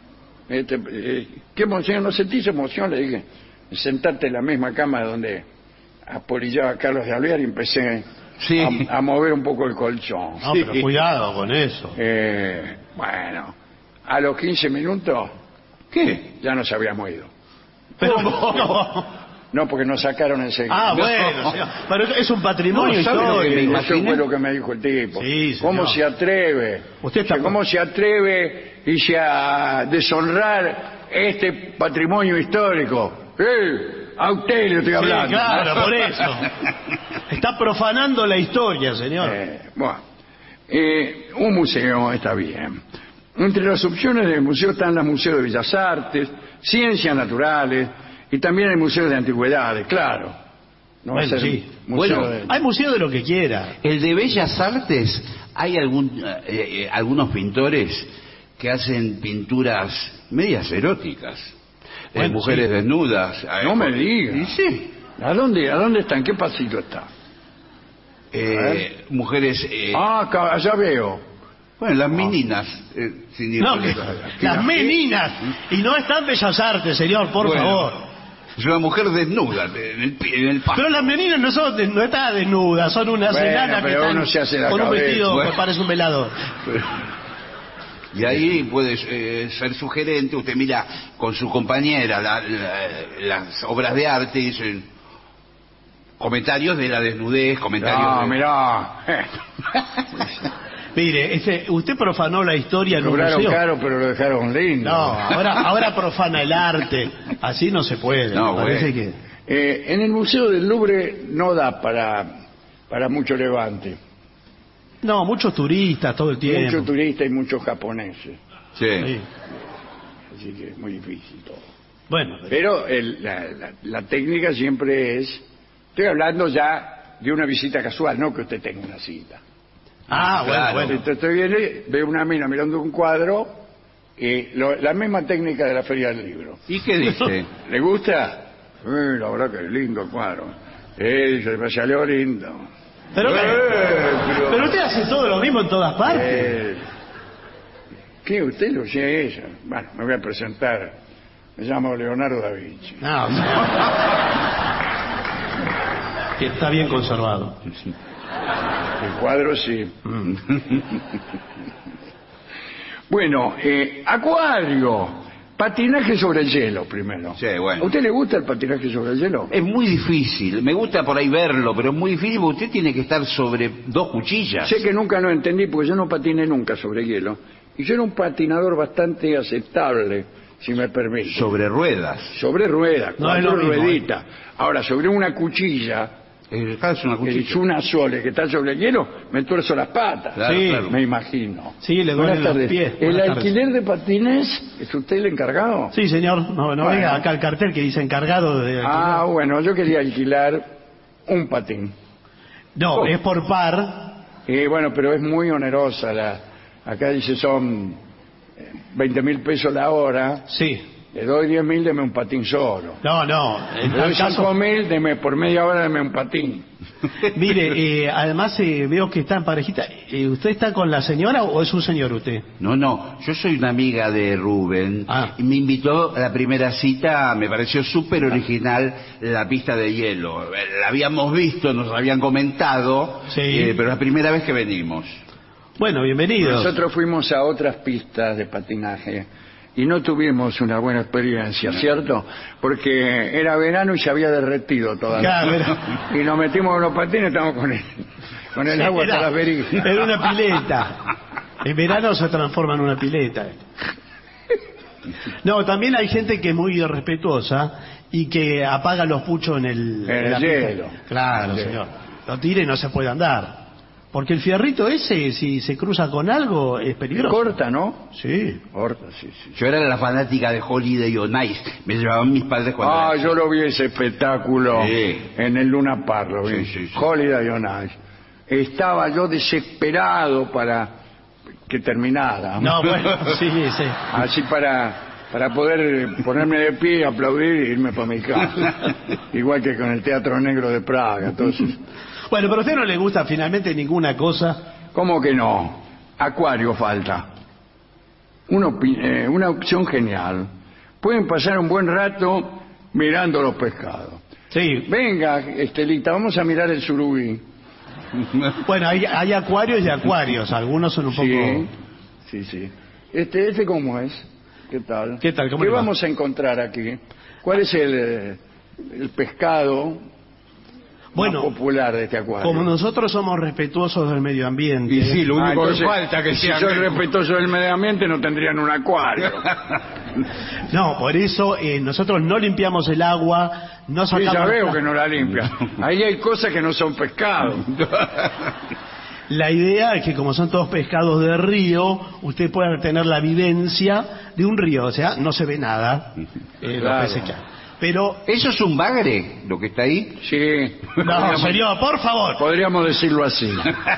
¿Qué emoción? ¿No sentís emoción? Le dije, sentarte en la misma cama donde apolillaba Carlos de Alvear y empecé Sí. a mover un poco el colchón. No, pero cuidado con eso. Bueno, a los 15 minutos ¿Qué? ya nos habíamos ido. Pero no. No, porque nos sacaron enseguida. Ah, bueno, señor. Pero es un patrimonio No, ¿sabe lo que me histórico. Eso fue lo que me dijo el tipo. Sí, señor. ¿Cómo se atreve? Usted está- ¿Cómo se atreve y a deshonrar este patrimonio histórico. A usted le estoy hablando. Sí, claro, por eso. Está profanando la historia, señor. Bueno, un museo está bien. Entre las opciones del museo están los museos de Bellas Artes, Ciencias Naturales y también el Museo de Antigüedades, claro. No va a Bueno, ser sí. museo Bueno, de- Hay museo de lo que quiera. El de Bellas Artes, hay algunos pintores que hacen pinturas medias eróticas. Bueno, Mujeres sí. desnudas. No me diga. Y sí. ¿A dónde está? ¿En qué pasito está? Mujeres... Allá veo. bueno, las meninas. Sin ir No, por que- eso. las meninas. Y no están Bellas Artes, señor, por Bueno. favor. Es una mujer desnuda en el pasto. Pero las meninas no están desnudas, son unas Bueno, enanas que pero están uno se hace la con un cabeza. vestido Bueno. que parece un velador. Y ahí puede ser sugerente. Usted mira con su compañera las obras de arte y dicen comentarios de la desnudez, comentarios No, de... mirá. Mire, usted profanó la historia en un Cobraron museo. caro, pero lo dejaron lindo. No, ahora profana el arte. Así no se puede. No, me parece bueno. que... En el Museo del Louvre no da para mucho levante. No, muchos turistas todo el tiempo. Muchos turistas y muchos japoneses. Sí. Sí. Así que es muy difícil todo. Bueno, Pero la técnica siempre es... Estoy hablando ya de una visita casual, no que usted tenga una cita. bueno, bueno. Usted viene, ve una mina mirando un cuadro y la misma técnica de la Feria del Libro. ¿Y qué dice? ¿Le gusta? La verdad que es lindo el cuadro. Se me salió lindo. Pero usted hace todo lo mismo en todas partes. ¿Qué? ¿Usted lo sé ella? Bueno, me voy a presentar. Me llamo Leonardo da Vinci. No, que está bien conservado. El cuadro sí. Bueno, acuario. Patinaje sobre el hielo primero. Sí, bueno. ¿A usted le gusta el patinaje sobre el hielo? Es muy difícil. Me gusta por ahí verlo, pero es muy difícil porque usted tiene que estar sobre dos cuchillas. Sé que nunca lo entendí porque yo no patiné nunca sobre hielo. Y yo era un patinador bastante aceptable, si me permite. Sobre ruedas. Sobre ruedas, No es cuatro lo mismo, rueditas. Ahora, sobre una cuchilla, Es una cuchilla. es una sola que está sobre el hielo, me tuerzo las patas. Claro, Sí. claro. Me imagino. Sí, le duelen Buenas los tardes. pies. ¿El Buenas tardes. alquiler de patines es usted el encargado? Sí, señor. No Bueno. venga acá el cartel que dice encargado de... Ah, bueno, yo quería alquilar un patín. No, es por par. Bueno, pero es muy onerosa. Acá dice son 20.000 pesos la hora. Sí. Le doy 10.000, deme un patín solo. No. En Le doy tal caso... 5.000, deme por media hora, deme un patín. Mire, además veo que está en parejita. ¿Usted está con la señora o es un señor usted? No, yo soy una amiga de Rubén y me invitó a la primera cita, me pareció súper original la pista de hielo. La habíamos visto, nos habían comentado, Sí. pero es la primera vez que venimos. Bueno, bienvenido. Nosotros fuimos a otras pistas de patinaje y no tuvimos una buena experiencia, ¿cierto? Porque era verano y se había derretido toda Claro, y nos metimos en los patines, estamos con el agua hasta las verijas. Era una pileta. En verano se transforma en una pileta. No, también hay gente que es muy irrespetuosa y que apaga los puchos en la pista. hielo. Claro, En el señor. Lo tira y no se puede andar. Porque el fierrito ese, si se cruza con algo, es peligroso. Corta, ¿no? Sí. Corta, sí. Yo era la fanática de Holiday on Ice, me llevaban mis padres cuando era Yo lo vi ese espectáculo Sí. en el Luna Park, lo vi. Sí. Holiday on Ice. Estaba yo desesperado para que terminara. No, bueno, sí. Así para poder ponerme de pie, aplaudir e irme para mi casa. Igual que con el Teatro Negro de Praga. Entonces, Bueno, pero a usted no le gusta finalmente ninguna cosa. ¿cómo que no? Acuario falta. Una opción genial. Pueden pasar un buen rato mirando los pescados. Sí. Venga, Estelita, vamos a mirar el surubí. Bueno, hay acuarios y acuarios. Algunos son un poco... Sí. ¿Este cómo es? ¿Qué tal? ¿Qué tal? ¿Cómo ¿Qué le va? vamos a encontrar aquí? ¿Cuál es el pescado Bueno, más popular de este acuario? como nosotros somos respetuosos del medio ambiente... Y sí, lo único Entonces, que falta que si sea... soy respetuoso del medio ambiente no tendrían un acuario. No, por eso nosotros no limpiamos el agua, no Sí, sacamos... ya veo que no la limpia. Ahí hay cosas que no son pescado. La idea es que como son todos pescados de río, usted pueda tener la vivencia de un río, o sea, no se ve nada, los Claro. peces que hay. Pero, ¿Eso es un bagre, lo que está ahí? Sí. no, señor, por favor. Podríamos decirlo así.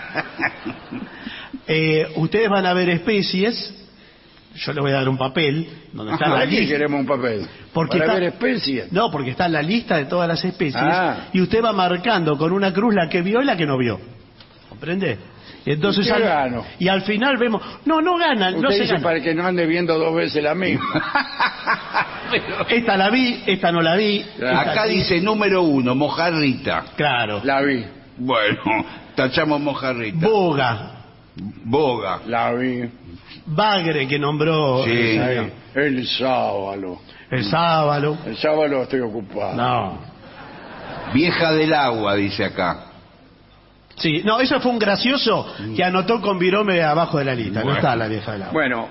Ustedes van a ver especies, yo les voy a dar un papel, donde está la Aquí lista. queremos un papel. Porque Para está- ver especies. No, porque está la lista de todas las especies Ah. y usted va marcando con una cruz la que vio y la que no vio. ¿Comprende? Y entonces ¿Y qué gano? y al final vemos, no ganan, Usted no se dice gana. para que no ande viendo dos veces la misma. Esta la vi, esta no la vi. esta Acá sí. dice número 1, mojarrita. Claro. La vi, Bueno, tachamos mojarrita. Boga, Boga. la vi. bagre que nombró Sí. Ahí. El sábalo. el sábalo. El sábalo estoy ocupado. No. Vieja del agua, dice acá. Sí, no, eso fue un gracioso que anotó con virome abajo de la lista. No Bueno. está la vieja del agua. Bueno,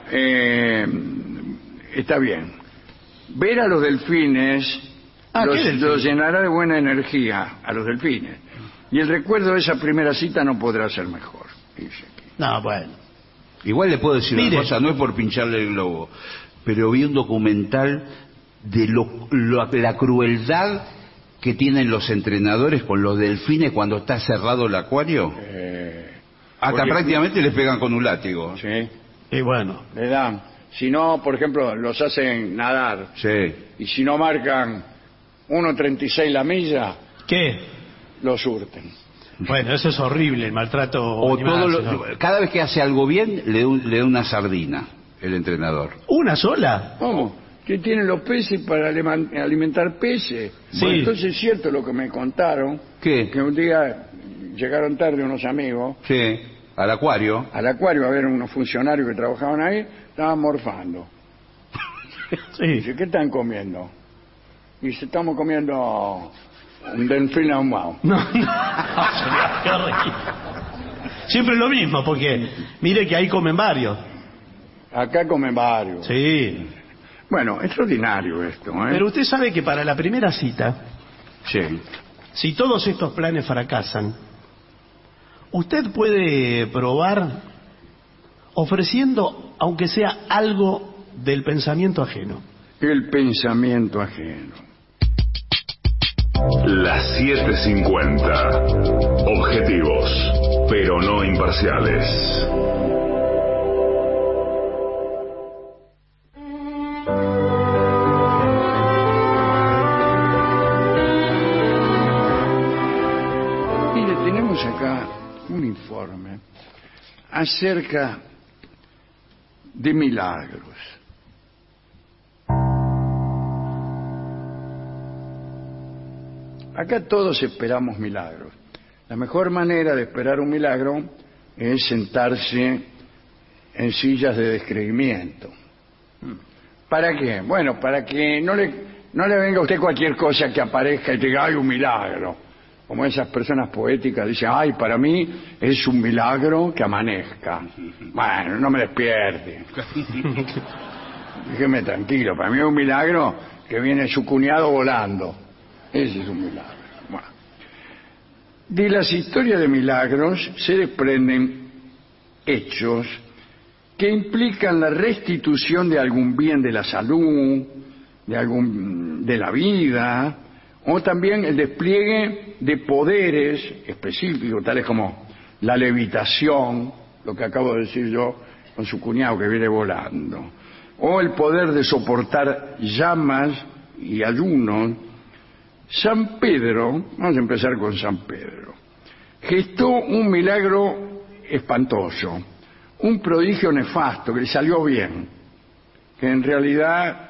está bien. Ver a los delfines ¿qué delfines? los llenará de buena energía a los delfines. Y el recuerdo de esa primera cita no podrá ser mejor. Dice aquí. No, bueno. Igual le puedo decir Mire. una cosa, no es por pincharle el globo, pero vi un documental de la crueldad que tienen los entrenadores con los delfines cuando está cerrado el acuario. Hasta porque- prácticamente les pegan con un látigo. Sí, Y bueno. le dan. Si no, por ejemplo, los hacen nadar. Sí. Y si no marcan 1.36 la milla, ¿Qué? los surten. Bueno, eso es horrible, el maltrato O animal, todo señor. cada vez que hace algo bien, le da una sardina el entrenador. ¿Una sola? ¿Cómo? ¿Qué tienen los peces para alimentar peces? Sí. Bueno, entonces es cierto lo que me contaron, ¿Qué? que un día llegaron tarde unos amigos Sí, al acuario. al acuario a ver unos funcionarios que trabajaban ahí, estaban morfando. Sí. Dice, ¿qué están comiendo? Dice, estamos comiendo un delfín ahumado. No, señor, qué horrible. Siempre lo mismo, porque mire que ahí comen varios. Acá comen varios. Sí. Bueno, extraordinario esto, ¿eh? Pero usted sabe que para la primera cita, Sí. si todos estos planes fracasan, usted puede probar ofreciendo, aunque sea algo del pensamiento ajeno. El pensamiento ajeno. Las 7:50. Objetivos, pero no imparciales. Mire, tenemos acá un informe acerca de milagros. Acá todos esperamos milagros. La mejor manera de esperar un milagro es sentarse en sillas de descreimiento. ¿Para qué? Bueno, para que no le venga a usted cualquier cosa que aparezca y diga, ¡ay, un milagro! Como esas personas poéticas dicen, ¡ay, para mí es un milagro que amanezca! Bueno, no me despierte. Déjeme tranquilo, para mí es un milagro que viene su cuñado volando. Ese es un milagro. Bueno. De las historias de milagros se desprenden hechos que implican la restitución de algún bien de la salud, de la vida, o también el despliegue de poderes específicos, tales como la levitación, lo que acabo de decir yo con su cuñado que viene volando, o el poder de soportar llamas y ayunos. San Pedro, vamos a empezar con San Pedro, gestó un milagro espantoso, un prodigio nefasto que le salió bien, que en realidad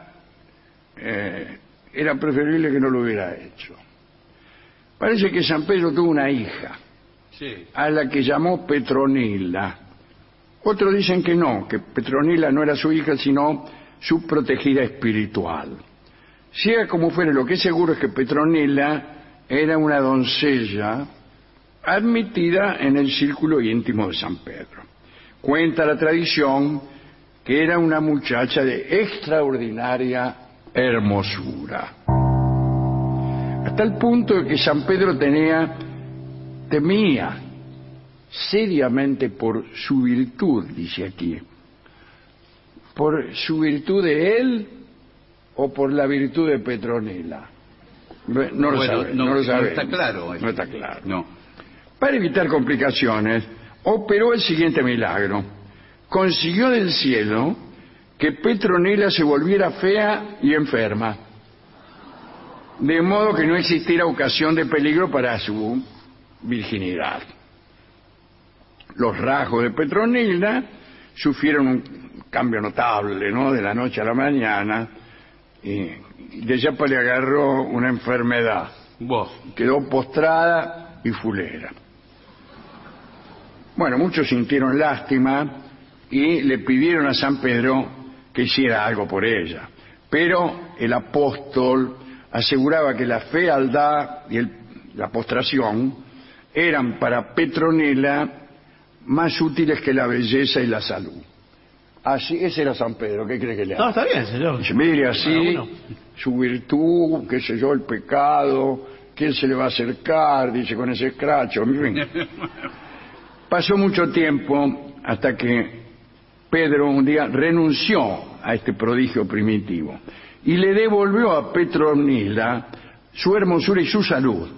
era preferible que no lo hubiera hecho. Parece que San Pedro tuvo una hija, a la que llamó Petronila. Otros dicen que no, que Petronila no era su hija, sino su protegida espiritual. Sea como fuere, lo que es seguro es que Petronila era una doncella admitida en el círculo íntimo de San Pedro. Cuenta la tradición que era una muchacha de extraordinaria hermosura. Hasta el punto de que San Pedro temía seriamente por su virtud, dice aquí. ¿Por su virtud de él o por la virtud de Petronila? No lo sabe, no lo sabe. No está claro. No está claro. No. Para evitar complicaciones, operó el siguiente milagro. Consiguió del cielo que Petronila se volviera fea y enferma, de modo que no existiera ocasión de peligro para su virginidad. Los rasgos de Petronila sufrieron un cambio notable, ¿no? De la noche a la mañana, y de Yapa le agarró una enfermedad. Quedó postrada y fulera. Bueno, muchos sintieron lástima y le pidieron a San Pedro que hiciera algo por ella. Pero el apóstol aseguraba que la fealdad y la postración eran para Petronila más útiles que la belleza y la salud. Así, ese era San Pedro, ¿qué cree que le haga? No, está bien, señor. Dice, mire, así, Bueno. su virtud, qué sé yo, el pecado, ¿quién se le va a acercar? Dice, con ese escracho, en fin. Pasó mucho tiempo hasta que Pedro un día renunció a este prodigio primitivo y le devolvió a Petronila su hermosura y su salud,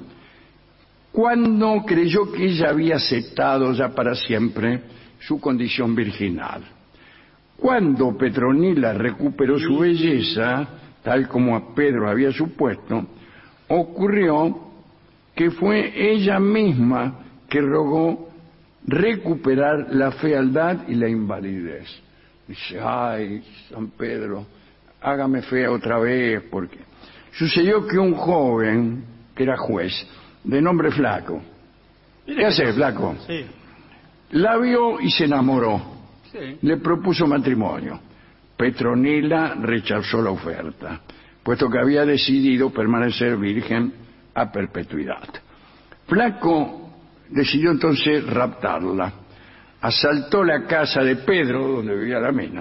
cuando creyó que ella había aceptado ya para siempre su condición virginal. Cuando Petronila recuperó su belleza, tal como a Pedro había supuesto, ocurrió que fue ella misma que rogó recuperar la fealdad y la invalidez. Dice, ay, San Pedro, hágame fea otra vez, porque sucedió que un joven, que era juez, de nombre Flaco, ¿qué hace, Flaco? Sí. La vio y se enamoró. Sí. Le propuso matrimonio. Petronila rechazó la oferta, puesto que había decidido permanecer virgen a perpetuidad. Flaco decidió entonces raptarla. Asaltó la casa de Pedro, donde vivía la mina,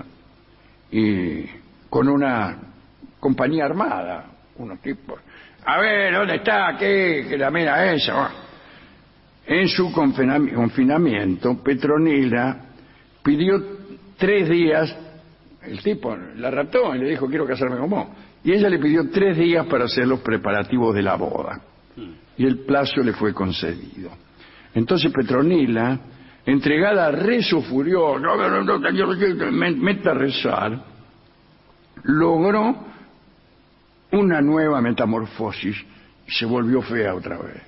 y con una compañía armada, unos tipos. A ver, ¿dónde está? ¿Qué? Que la mina esa. En su confinamiento, Petronila pidió 3 días, el tipo la raptó y le dijo, quiero casarme con vos. Y ella le pidió 3 días para hacer los preparativos de la boda. Y el plazo le fue concedido. Entonces Petronila, entregada a rezo furioso, meta a rezar, logró una nueva metamorfosis y se volvió fea otra vez.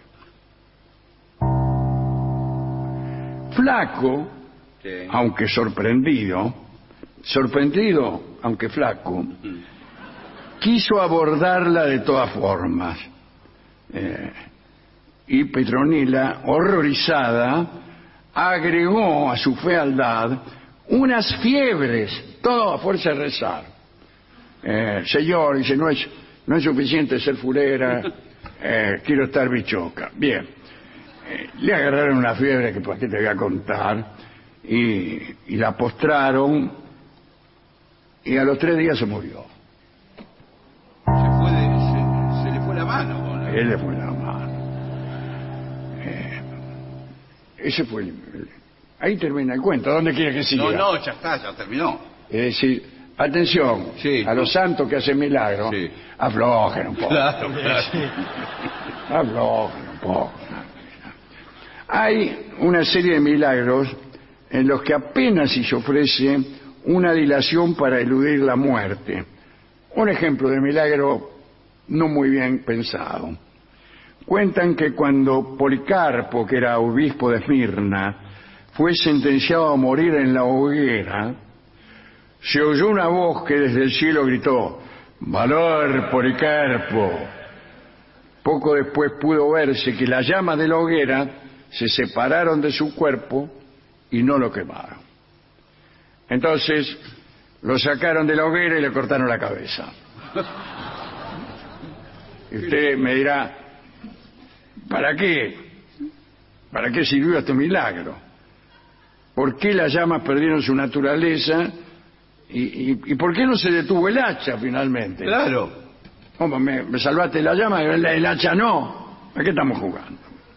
Flaco, Sí. aunque sorprendido, aunque flaco, quiso abordarla de todas formas. Y Petronila, horrorizada, agregó a su fealdad unas fiebres, todo a fuerza de rezar. Señor, dice, no es suficiente ser fulera, quiero estar bichoca. Bien, le agarraron una fiebre que para qué te voy a contar, y la postraron, y a los 3 días se murió. Se le fue la mano. Con la... Él le fue la mano. Ese fue ahí termina el cuento. ¿Dónde quiere que siga? No, ya está, ya terminó. Es decir, atención, Sí, a los santos que hacen milagros, Sí. aflojen un poco. Claro. Aflojen un poco. Hay una serie de milagros en los que apenas si se ofrece una dilación para eludir la muerte. Un ejemplo de milagro no muy bien pensado. Cuentan que cuando Policarpo, que era obispo de Esmirna, fue sentenciado a morir en la hoguera, se oyó una voz que desde el cielo gritó, «¡Valor, Policarpo!». Poco después pudo verse que las llamas de la hoguera se separaron de su cuerpo y no lo quemaron. Entonces lo sacaron de la hoguera y le cortaron la cabeza. Y usted me dirá, ¿para qué? ¿Para qué sirvió este milagro? ¿Por qué las llamas perdieron su naturaleza ¿Y por qué no se detuvo el hacha finalmente? Claro. ¿Cómo? Me salvaste la llama, el hacha no. ¿A qué estamos jugando?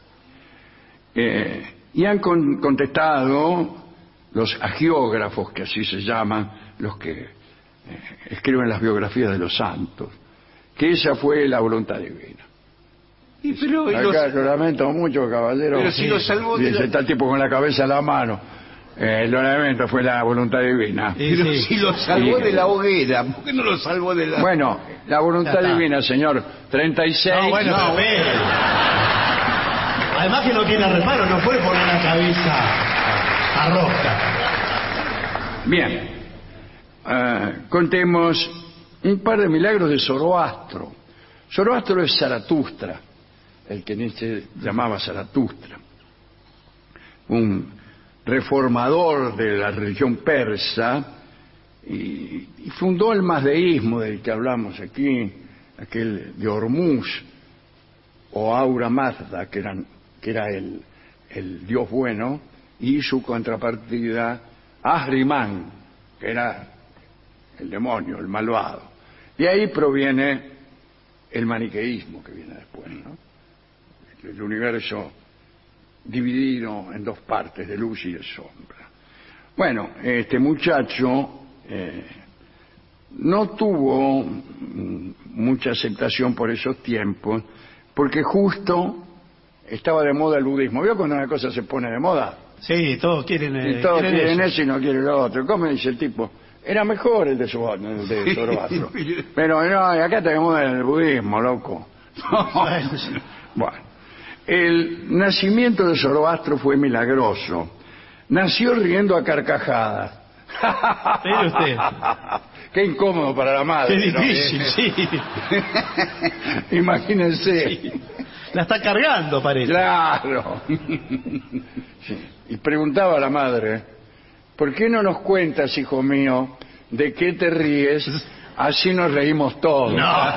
Y han contestado los agiógrafos, que así se llaman, los que escriben las biografías de los santos, que esa fue la voluntad divina. Acá lo lamento mucho, caballero. Pero si lo salvó de Dice, está el tipo con la cabeza en la mano. Lo lamento, fue la voluntad divina. Pero si lo salvó de la hoguera, ¿por qué no lo salvó de la...? Bueno, la voluntad divina, señor. 36. No, bueno, No, pero además que no tiene reparo, no puede poner la cabeza a rosca. Bien. Contemos un par de milagros de Zoroastro. Zoroastro es Zaratustra, el que Nietzsche llamaba Zaratustra, un reformador de la religión persa, y fundó el mazdeísmo del que hablamos aquí, aquel de Hormuz o Aura Mazda, que era el dios bueno, y su contrapartida Ahriman, que era el demonio, el malvado. De ahí proviene el maniqueísmo que viene después, ¿no? El universo dividido en dos partes, de luz y de sombra. Bueno, este muchacho no tuvo mucha aceptación por esos tiempos, porque justo estaba de moda el budismo. ¿Vio cuando una cosa se pone de moda? Sí, todos quieren, Y todos quieren eso. eso y no quieren lo otro. ¿Cómo dice el tipo? Era mejor el de Zoroastro. Pero no, acá tenemos el budismo, loco. Bueno, el nacimiento de Zoroastro fue milagroso. Nació riendo a carcajadas. Mire usted. Qué incómodo para la madre. Qué ¿no? difícil, sí. Imagínense. Sí. La está cargando, parece. Claro. Sí. Y preguntaba a la madre, ¿por qué no nos cuentas, hijo mío, de qué te ríes? Así nos reímos todos. No.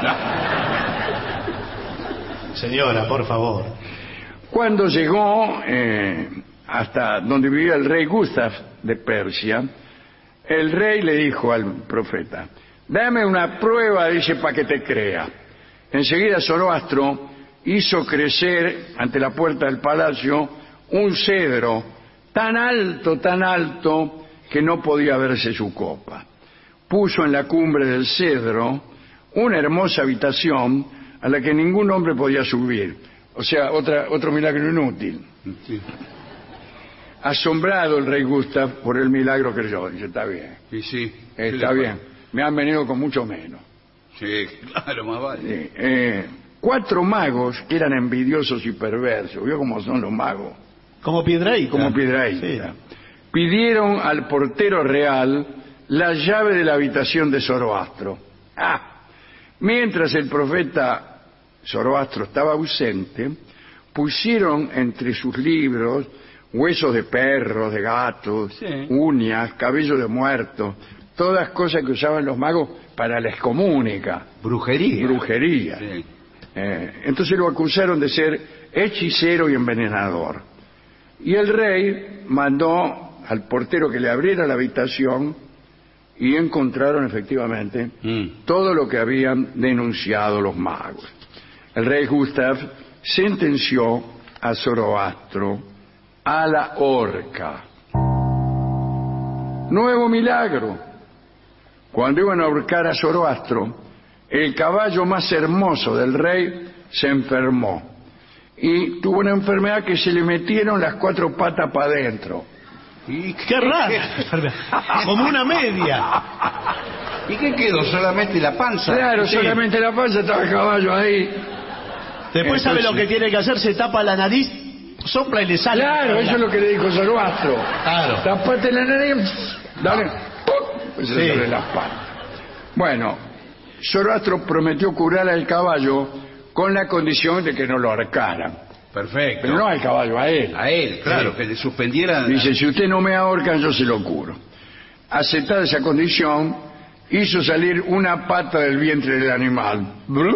Señora, por favor. Cuando llegó hasta donde vivía el rey Gustav de Persia, el rey le dijo al profeta, dame una prueba, dice, para que te crea. Enseguida Zoroastro hizo crecer ante la puerta del palacio un cedro tan alto, que no podía verse su copa. Puso en la cumbre del cedro una hermosa habitación a la que ningún hombre podía subir. O sea, otro milagro inútil. Sí. Asombrado el rey Gustav por el milagro creyó. Dice, está bien, Y sí. está bien. Me han venido con mucho menos. Sí, claro, más vale. 4 magos que eran envidiosos y perversos. ¿Vio cómo son los magos? Como Piedrahíta. Como Piedrahíta. Pidieron al portero real la llave de la habitación de Zoroastro. Mientras el profeta Zoroastro estaba ausente, pusieron entre sus libros huesos de perros, de gatos, Sí. uñas, cabello de muertos, todas cosas que usaban los magos para la excomúnica, brujería. Sí. Entonces lo acusaron de ser hechicero y envenenador. Y el rey mandó al portero que le abriera la habitación y encontraron efectivamente todo lo que habían denunciado los magos. El rey Gustav sentenció a Zoroastro a la horca. Nuevo milagro. Cuando iban a ahorcar a Zoroastro, el caballo más hermoso del rey se enfermó y tuvo una enfermedad que se le metieron las 4 patas para adentro. Qué raro. Como una media. ¿Y qué quedó? ¿Solamente la panza? Claro, Sí. solamente la panza, estaba el caballo ahí. Después sabe Entonces- lo que tiene que hacer, se tapa la nariz, sopla y le sale. Claro, eso es lo que le dijo Zoroastro. Claro. Tapate la nariz, dale, ¡pum! Pues se Sí. le las patas. Bueno, Zoroastro prometió curar al caballo con la condición de que no lo ahorcaran. Perfecto. Pero no al caballo, a él. A él, claro, que le suspendieran. Dice, si usted no me ahorcan, yo se lo curo. Aceptada esa condición, hizo salir una pata del vientre del animal.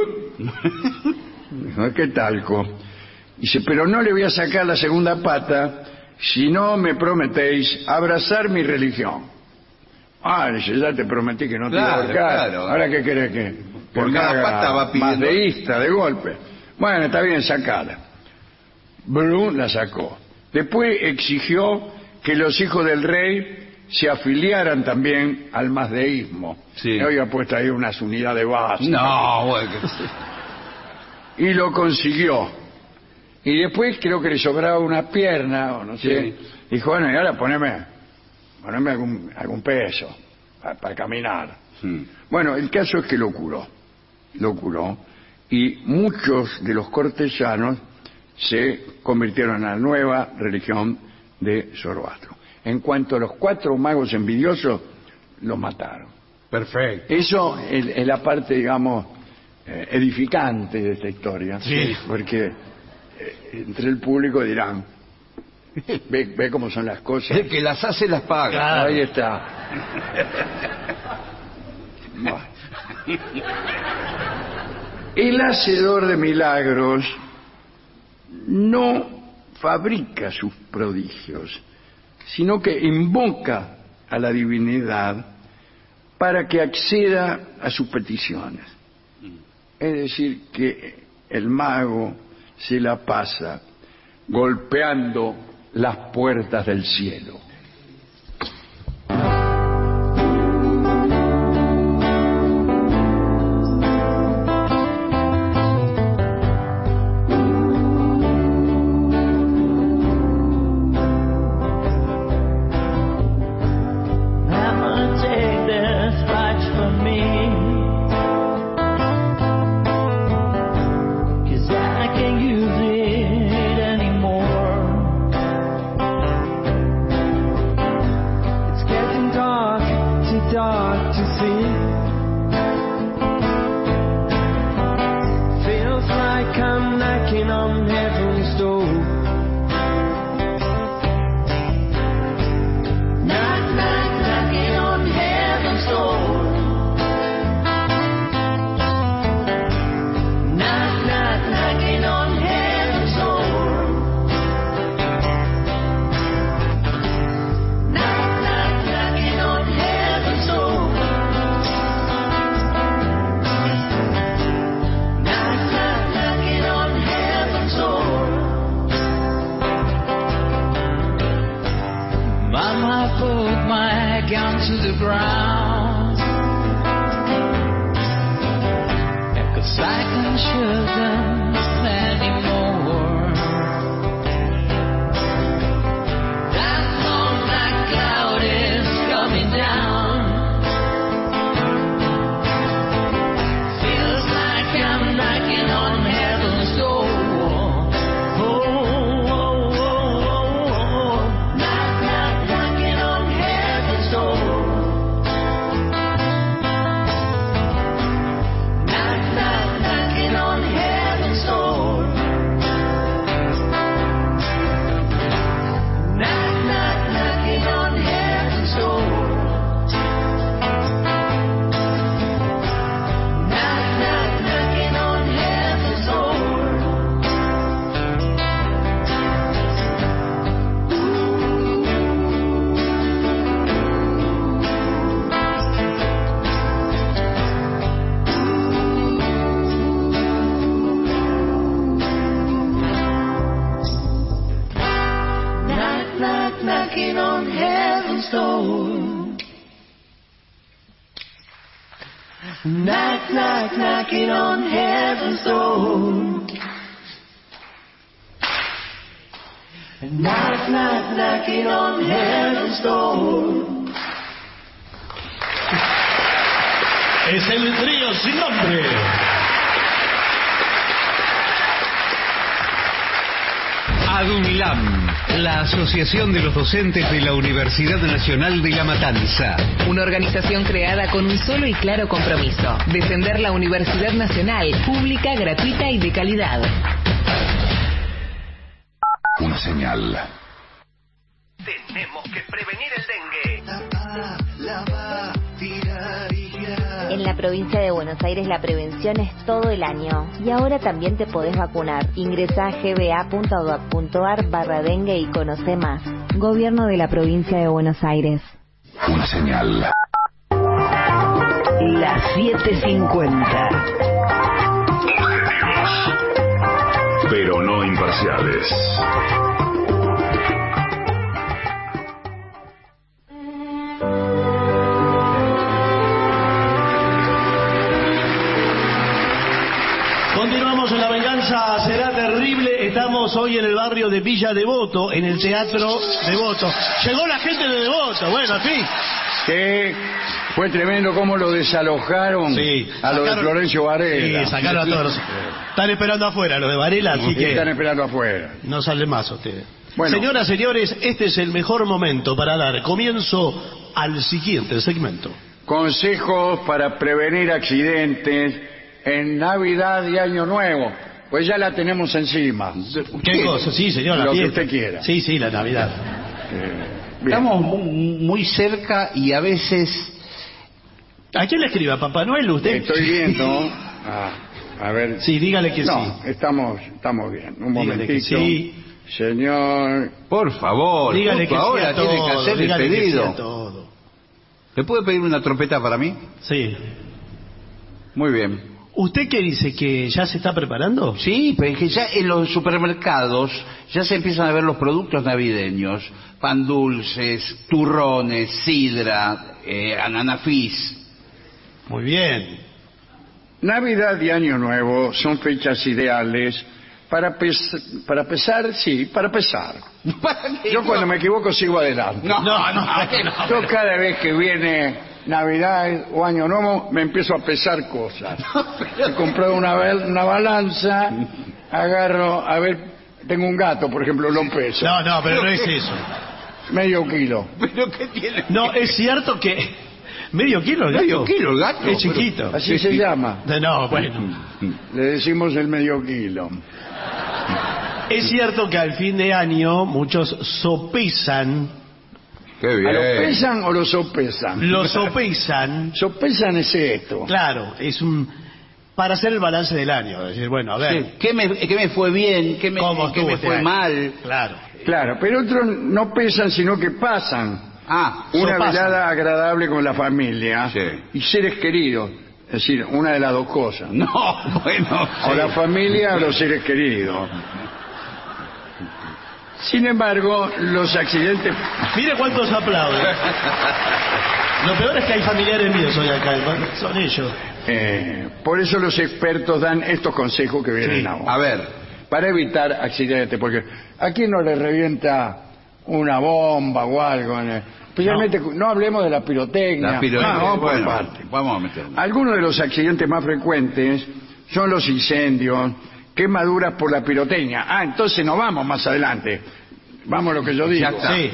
Dijo, ¿qué talco? Dice, pero no le voy a sacar la segunda pata si no me prometéis abrazar mi religión. Dice, ya te prometí que no te Claro, iba a ahorcar. claro. Ahora, ¿qué querés que Por me cada haga pata va pidiendo- más deísta de golpe? Bueno, está bien, sacala. Brum la sacó. Después exigió que los hijos del rey se afiliaran también al mazdeísmo. Sí. Le había puesto ahí unas unidades básicas. No, bueno. Y lo consiguió. Y después creo que le sobraba una pierna, o no sé. Sí. Dijo, bueno, y ahora poneme algún peso para caminar. Bueno, el caso es que lo curó. Y muchos de los cortesanos se convirtieron en la nueva religión de Zoroastro. En cuanto a los 4 magos envidiosos, los mataron. Perfecto. Eso es la parte, digamos, edificante de esta historia. Sí. Porque entre el público dirán, ve cómo son las cosas. El que las hace las paga. Claro. Ahí está. Bueno. El hacedor de milagros no fabrica sus prodigios, sino que invoca a la divinidad para que acceda a sus peticiones. Es decir, que el mago se la pasa golpeando las puertas del cielo. Knock, knock, knocking on heaven's door. Knock, knock, knocking on heaven's door. Es el trío sin nombre. ADUNLAM, la Asociación de los Docentes de la Universidad Nacional de La Matanza. Una organización creada con un solo y claro compromiso: defender la Universidad Nacional, pública, gratuita y de calidad. Una señal. Tenemos que prevenir el dengue. En la provincia de Buenos Aires la prevención es todo el año. Y ahora también te podés vacunar. Ingresá a gba.gov.ar/dengue y conoce más. Gobierno de la provincia de Buenos Aires. Una señal. Las 7:50. Pero no imparciales. Continuamos en La Venganza Será Terrible. Estamos hoy en el barrio de Villa Devoto, en el Teatro Devoto. Llegó la gente de Devoto, bueno, en fin. Que fue tremendo cómo lo desalojaron a los de Florencio Varela. Sí, sacaron a todos. Están esperando afuera los de Varela, así que... Están esperando afuera. No salen más ustedes. Bueno. Señoras, señores, este es el mejor momento para dar comienzo al siguiente segmento. Consejos para prevenir accidentes en Navidad y Año Nuevo. Pues ya la tenemos encima. ¿Qué cosa? Sí, señor. Lo que usted quiera. Sí, sí, la Navidad. Estamos muy cerca y a veces... ¿A quién le escribe? ¿A Papá Noel usted? Estoy viendo. A ver. Sí, dígale que no, sí. Estamos bien. Un Dígale momentito. que sí. Señor. Por favor, Dígale que ahora sí a todo, tiene que hacer el dígale que pedido. sí a todo. ¿Le puede pedir una trompeta para mí? Sí. Muy bien. ¿Usted qué dice? ¿Que ya se está preparando? Sí, pero es que ya en los supermercados ya se empiezan a ver los productos navideños. Pan dulces, turrones, sidra, ananafis. Muy bien. Navidad y Año Nuevo son fechas ideales para pesar. Yo cuando me equivoco sigo adelante. No. Yo cada vez que viene Navidad o Año Nuevo me empiezo a pesar cosas. He comprado una balanza, agarro, a ver, tengo un gato, por ejemplo, lo peso. No, pero no es eso. Medio kilo. ¿Pero qué tiene? No, es cierto que... ¿Medio kilo el gato? ¿Medio kilo el gato? Es chiquito. Así se llama. No, bueno. Le decimos el medio kilo. Es cierto que al fin de año muchos sopesan. Qué bien. ¿Lo pesan o lo sopesan? Lo sopesan. Sopesan es esto. Claro, es para hacer el balance del año. Es decir, bueno, a ver. Sí. ¿Qué me fue bien? ¿Qué me este fue mal? Claro, pero otros no pesan, sino que pasan. Una velada agradable con la familia y seres queridos. Es decir, una de las dos cosas. No, bueno. O la familia o los seres queridos. Sin embargo, los accidentes... Mire cuántos aplauden. Lo peor es que hay familiares míos hoy acá. Son ellos. Por eso los expertos dan estos consejos que vienen ahora. A ver. Para evitar accidentes, porque ¿a quién no le revienta una bomba o algo? Especialmente, no hablemos de la pirotecnia. Vamos a meternos. Algunos de los accidentes más frecuentes son los incendios, quemaduras por la pirotecnia. Entonces no vamos más adelante. Vamos a lo que yo digo.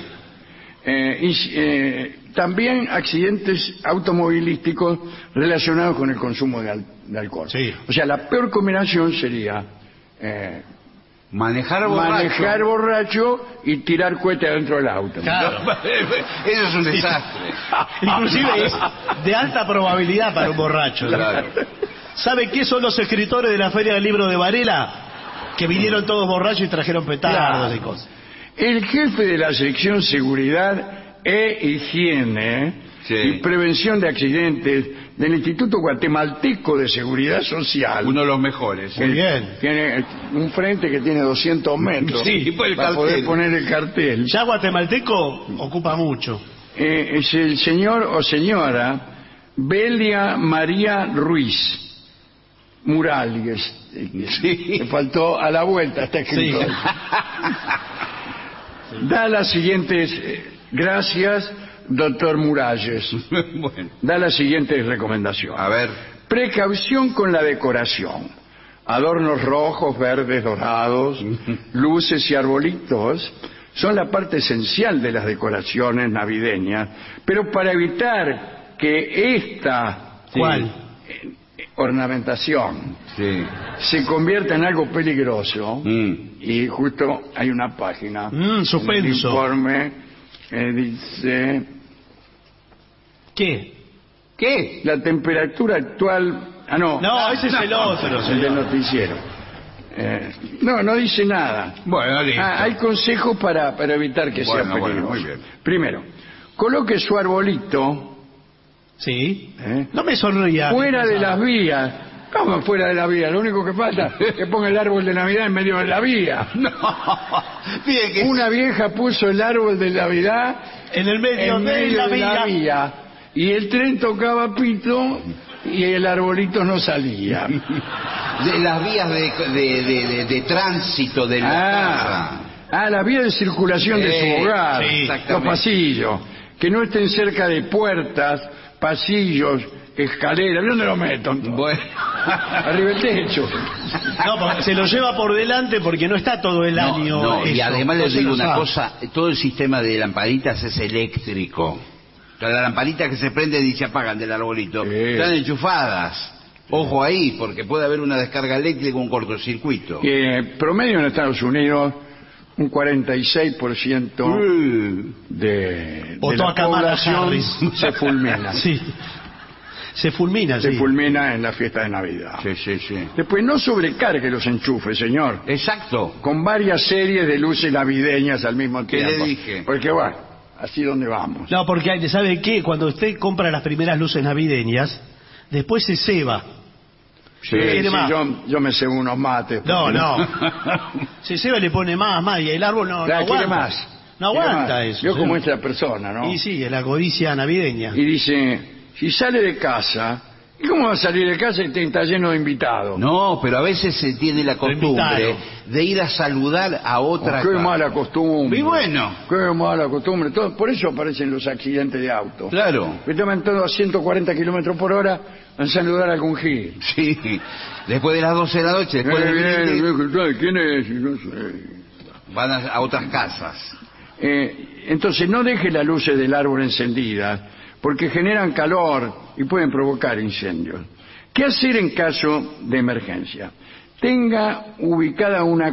También accidentes automovilísticos relacionados con el consumo de alcohol. O sea, la peor combinación sería... Manejar borracho y tirar cohete dentro del auto. Claro. Eso es un desastre. Inclusive es de alta probabilidad para un borracho. Claro. ¿Sabe qué son los escritores de la Feria del Libro de Varela? Que vinieron todos borrachos y trajeron petardos y cosas. El jefe de la sección Seguridad e Higiene y Prevención de Accidentes del Instituto Guatemalteco de Seguridad Social. Uno de los mejores. Muy bien. Tiene un frente que tiene 200 metros para poder poner el cartel. Ya Guatemalteco ocupa mucho. Es el señor o señora Belia María Ruiz Murales. Le faltó a la vuelta, está escrito. Da las siguientes gracias, doctor Muralles. Bueno. Da la siguiente recomendación. A ver. Precaución con la decoración. Adornos rojos, verdes, dorados, luces y arbolitos son la parte esencial de las decoraciones navideñas, pero para evitar que esta ornamentación se convierta en algo peligroso, y justo hay una página suspenso. en el informe dice ¿Qué? La temperatura actual... No, ese es el otro, el del noticiero. No dice nada. Bueno, listo. Hay consejos para evitar que sea peligroso. muy bien. Primero, coloque su arbolito Sí. No me sonría. Fuera de las vías. ¿Cómo fuera de la vía? Lo único que falta es que ponga el árbol de Navidad en medio de la vía. No. Bien, que una vieja puso el árbol de Navidad en el medio, de la vía. Y el tren tocaba pito y el arbolito no salía. De las vías de tránsito de la casa. La vía de circulación de su hogar. Sí, los pasillos. Que no estén cerca de puertas, pasillos, escaleras. ¿Dónde lo meto? Bueno. Arriba el techo. No, porque se lo lleva por delante porque no está todo el año. No, y además les digo una sabe. cosa, todo el sistema de lamparitas es eléctrico. Las lamparitas que se prenden y se apagan del arbolito están enchufadas. Ojo ahí, porque puede haber una descarga eléctrica o un cortocircuito. Promedio en Estados Unidos, un 46% de la población se fulmina. Sí. Se fulmina, Se fulmina en la fiesta de Navidad. Sí. Después no sobrecargue los enchufes, señor. Exacto. Con varias series de luces navideñas al mismo tiempo. ¿Qué le dije? Porque bueno, así donde vamos. No, porque ¿sabe qué? Cuando usted compra las primeras luces navideñas, después se ceba. Sí, yo me cebo unos mates. No. Se ceba y le pone más, y el árbol no aguanta. Más. No aguanta eso. Yo como esta persona, ¿no? Y sí, es la codicia navideña. Y dice, si sale de casa, ¿y cómo va a salir de casa y está lleno de invitados? No, pero a veces se tiene la costumbre de ir a saludar a otra Qué casa. mala costumbre. Y bueno. Qué mala costumbre. Por eso aparecen los accidentes de auto. Claro. Que toman todos a 140 kilómetros por hora a saludar a algún gil. Sí. Después de las 12 de la noche, después ¿Quién es? No sé. Van a otras casas. Entonces no deje las luces del árbol encendidas, porque generan calor y pueden provocar incendios. ¿Qué hacer en caso de emergencia? Tenga ubicada una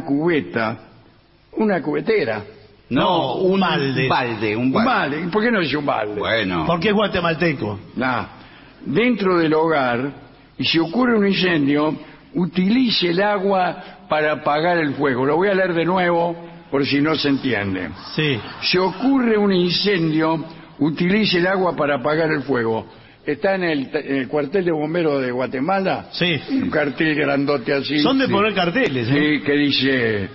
cubetera. No, un balde. Un balde. ¿Y por qué no dice un balde? Bueno. Porque es guatemalteco. Dentro del hogar, y si ocurre un incendio, utilice el agua para apagar el fuego. Lo voy a leer de nuevo por si no se entiende. Sí. Si ocurre un incendio, utilice el agua para apagar el fuego. Está en el cuartel de bomberos de Guatemala. Sí. Un cartel grandote así. Son de poner carteles, Sí, que dice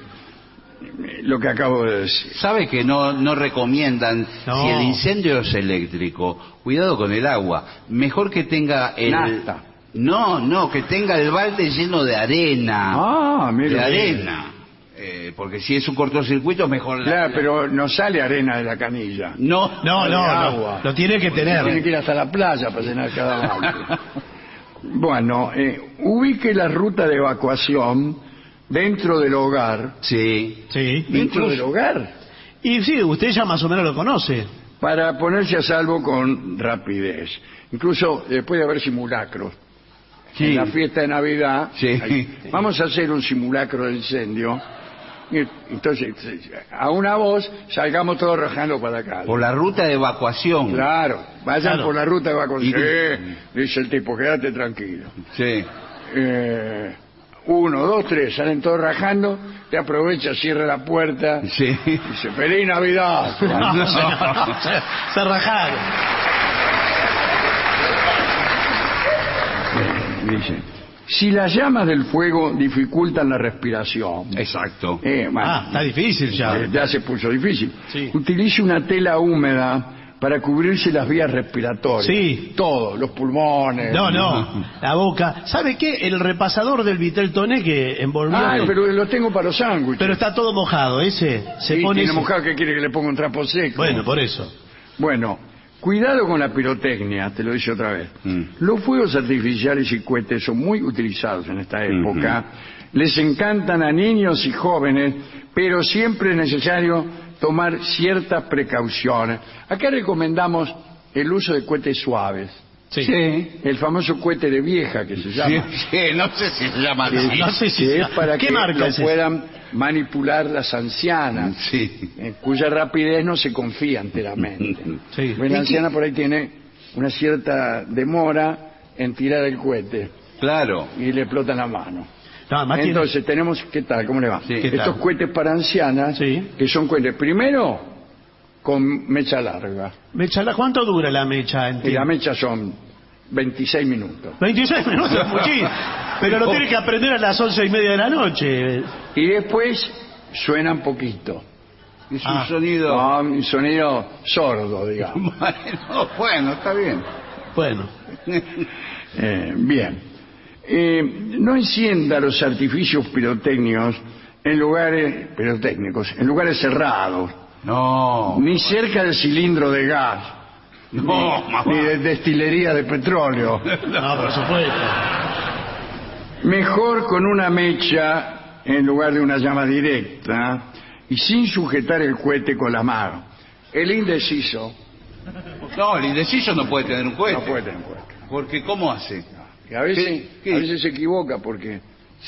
lo que acabo de decir. ¿Sabe que no recomiendan, si el incendio es eléctrico, cuidado con el agua? Mejor que tenga Nafta. No, que tenga el balde lleno de arena. Mira. De arena. Porque si es un cortocircuito, mejor... Claro, pero no sale arena de la canilla. No. Agua. Lo tiene que tener. Tiene que ir hasta la playa para llenar cada balde. Bueno, ubique la ruta de evacuación dentro del hogar. Sí. ¿Dentro del hogar? Y sí, usted ya más o menos lo conoce. Para ponerse a salvo con rapidez. Incluso puede haber simulacros. En la fiesta de Navidad, vamos a hacer un simulacro de incendio. Entonces, a una voz, salgamos todos rajando para acá. Por la ruta de evacuación. Claro, vayan por la ruta de evacuación. Dice el tipo, quédate tranquilo. Sí. 1, 2, 3, salen todos rajando, te aprovecha, cierra la puerta. Sí. Dice, ¡Feliz Navidad! Se rajaron. Dice, si las llamas del fuego dificultan la respiración. Exacto. Está difícil ya. Ya se puso difícil. Sí. Utilice una tela húmeda para cubrirse las vías respiratorias. Sí. Todo, los pulmones. No, la boca. ¿Sabe qué? El repasador del Vitel Toné que envolvió... Pero lo tengo para los sándwiches. Pero está todo mojado, ese. Tiene mojado, que quiere que le ponga un trapo seco. Bueno, por eso. Bueno, cuidado con la pirotecnia, te lo dice otra vez. Los fuegos artificiales y cohetes son muy utilizados en esta época. Les encantan a niños y jóvenes, pero siempre es necesario tomar ciertas precauciones. Acá recomendamos el uso de cohetes suaves. Sí. El famoso cohete de vieja que se llama. No sé si se llama así. No sé si que es para ¿Qué que marca lo es puedan manipular las ancianas, cuya rapidez no se confía enteramente. La anciana por ahí tiene una cierta demora en tirar el cohete. Claro. Y le explota la mano. Entonces tenemos, ¿qué tal? ¿Cómo le va? Estos tal? cohetes para ancianas, que son cohetes, primero, con mecha larga. ¿Cuánto dura la mecha? Y la mecha son 26 minutos. 26 minutos, muchísimo. Pero lo tiene que aprender a las 11:30 de la noche. Y después suenan poquito. Es un sonido... No, un sonido sordo, digamos. Bueno, está bien. Bueno. Bien. No encienda los artificios pirotécnicos en lugares cerrados. No. Ni cerca del cilindro de gas. Ni de destilería de petróleo. No, por supuesto. Mejor con una mecha en lugar de una llama directa y sin sujetar el cohete con la mano. El indeciso... No, el indeciso no puede tener un cohete. No puede tener un cohete. Porque ¿cómo hace? Y a veces se equivoca porque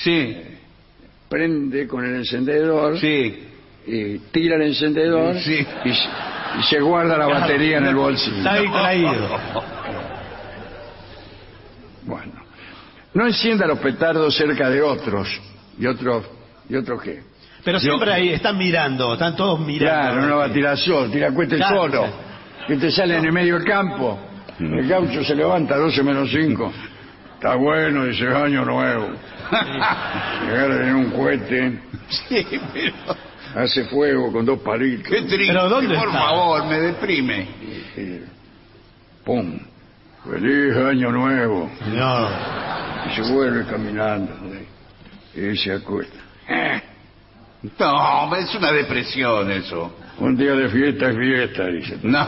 prende con el encendedor, tira el encendedor y se guarda la batería en el bolsillo. Está distraído. Bueno, no encienda los petardos cerca de otros. ¿Y otros qué? Pero siempre ahí están mirando, están todos mirando. Claro, no va a tirar sol, tira cohete solo. Que te sale en el medio del campo. El gaucho se levanta a 12 menos 5. Está bueno, dice, año nuevo. Llegar a tener un cohete. Sí, pero... Hace fuego con 2 palitos. Qué triste, ¿Pero dónde por está? favor, me deprime. ¡Pum! ¡Feliz año nuevo! No. Y se vuelve caminando. Y se acuesta. No, es una depresión eso. Un día de fiesta es fiesta, dice. No.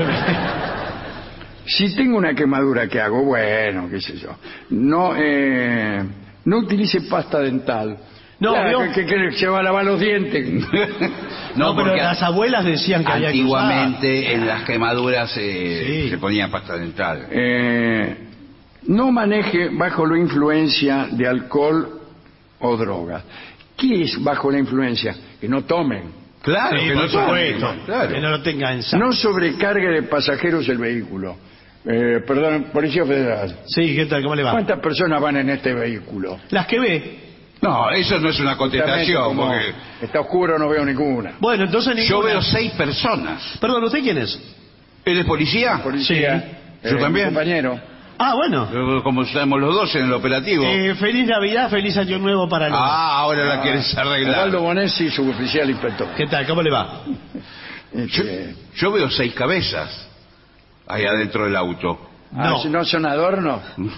Si tengo una quemadura, ¿qué hago? Bueno, qué sé yo. No utilice pasta dental. No, claro, que se va a lavar los dientes. No, pero las abuelas decían que había que usar. Antiguamente en las quemaduras se ponía pasta dental. No maneje bajo la influencia de alcohol o droga. ¿Qué es bajo la influencia? Que no tomen. Claro, Sí, que por no supuesto. tomen, claro. Que no lo tenga en sangre. No sobrecargue de pasajeros el vehículo. Perdón, Policía Federal. Sí, ¿qué tal? ¿Cómo le va? ¿Cuántas personas van en este vehículo? Las que ve. No, eso no es una contestación. Como Porque está oscuro, no veo ninguna. Bueno, entonces ninguna. yo veo 6 personas. Perdón, ¿usted quién es? ¿Él es policía? Policía. Yo también. Compañero. Ah, bueno. Como estamos los dos en el operativo. Feliz Navidad, feliz Año Nuevo para los dos. Ahora la quieres arreglar. Osvaldo Bonesi, suboficial inspector. ¿Qué tal? ¿Cómo le va? Yo veo 6 cabezas ahí adentro del auto. ¿No son adornos?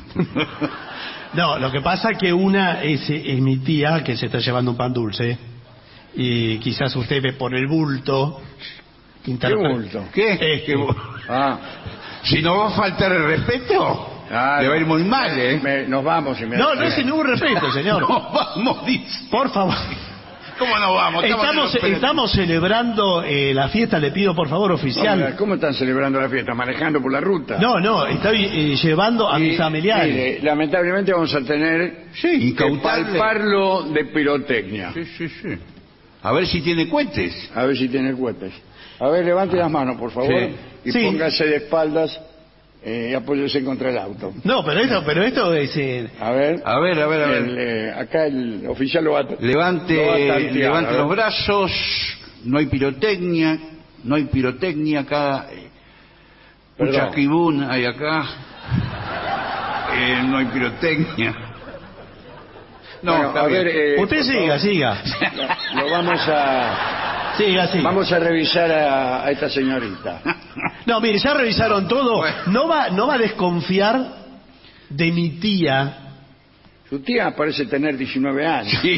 No, lo que pasa es que una es mi tía que se está llevando un pan dulce y quizás usted ve por el bulto. ¿Qué bulto? ¿Qué? Si no va a faltar el respeto, le va a ir muy mal, ¿eh? Nos vamos. No es ningún respeto, señor. Nos vamos, dice. Por favor. ¿Cómo no vamos? Estamos celebrando la fiesta, le pido por favor, oficial. ¿Cómo están celebrando la fiesta? ¿Manejando por la ruta? No, estoy llevando a mis familiares. Mire, lamentablemente vamos a tener que palparlo de pirotecnia. Sí. A ver si tiene cohetes. A ver si tiene cohetes. A ver, levante las manos, por favor, y póngase de espaldas y apóyese contra el auto. No, pero esto es... A ver. Acá el oficial lo va a... Levante los brazos. No hay pirotecnia acá. Un chasquibún hay acá. No hay pirotecnia. No, bueno, a ver, usted siga. Lo vamos a... Siga. Vamos a revisar a esta señorita. No, mire, ya revisaron todo. No va a desconfiar de mi tía. Su tía parece tener 19 años. Sí.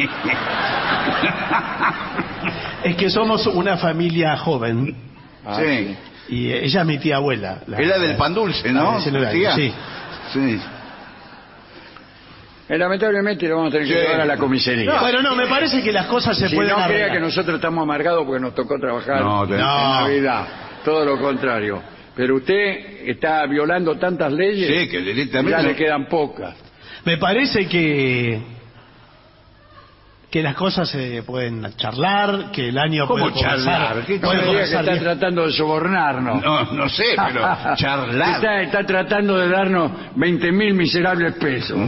Es que somos una familia joven. Sí. Y ella es mi tía abuela. Es la del pan dulce, ¿no? Sí. Lamentablemente lo vamos a tener que llevar a la comisaría. No, me parece que las cosas se pueden no arreglar. crea que nosotros estamos amargados porque nos tocó trabajar en Navidad. Todo lo contrario. Pero usted está violando tantas leyes que directamente ya le quedan pocas. Me parece que las cosas se pueden charlar, que el año ¿Cómo puede charlar? comenzar. ¿Qué No me diga que está tratando de sobornarnos. No sé, pero charlar. Está tratando de darnos 20.000 miserables pesos.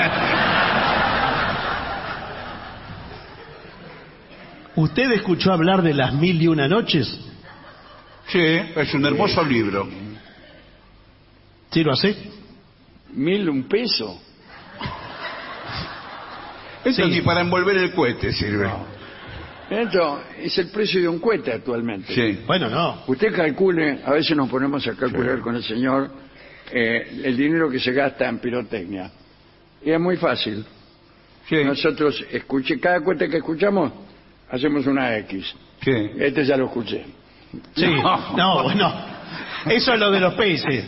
¿Usted escuchó hablar de las 1001 noches? Sí, es un hermoso libro. ¿Sí lo hace? 1.000 pesos. Eso Sí. ni para envolver el cohete sirve. Esto es el precio de un cohete actualmente. Sí. Bueno, no. Usted calcule, a veces nos ponemos a calcular con el señor el dinero que se gasta en pirotecnia. Y es muy fácil. Sí. Nosotros cada cohete que escuchamos, hacemos una X. Sí. Este ya lo escuché. Sí. No, bueno. Eso es lo de los peces.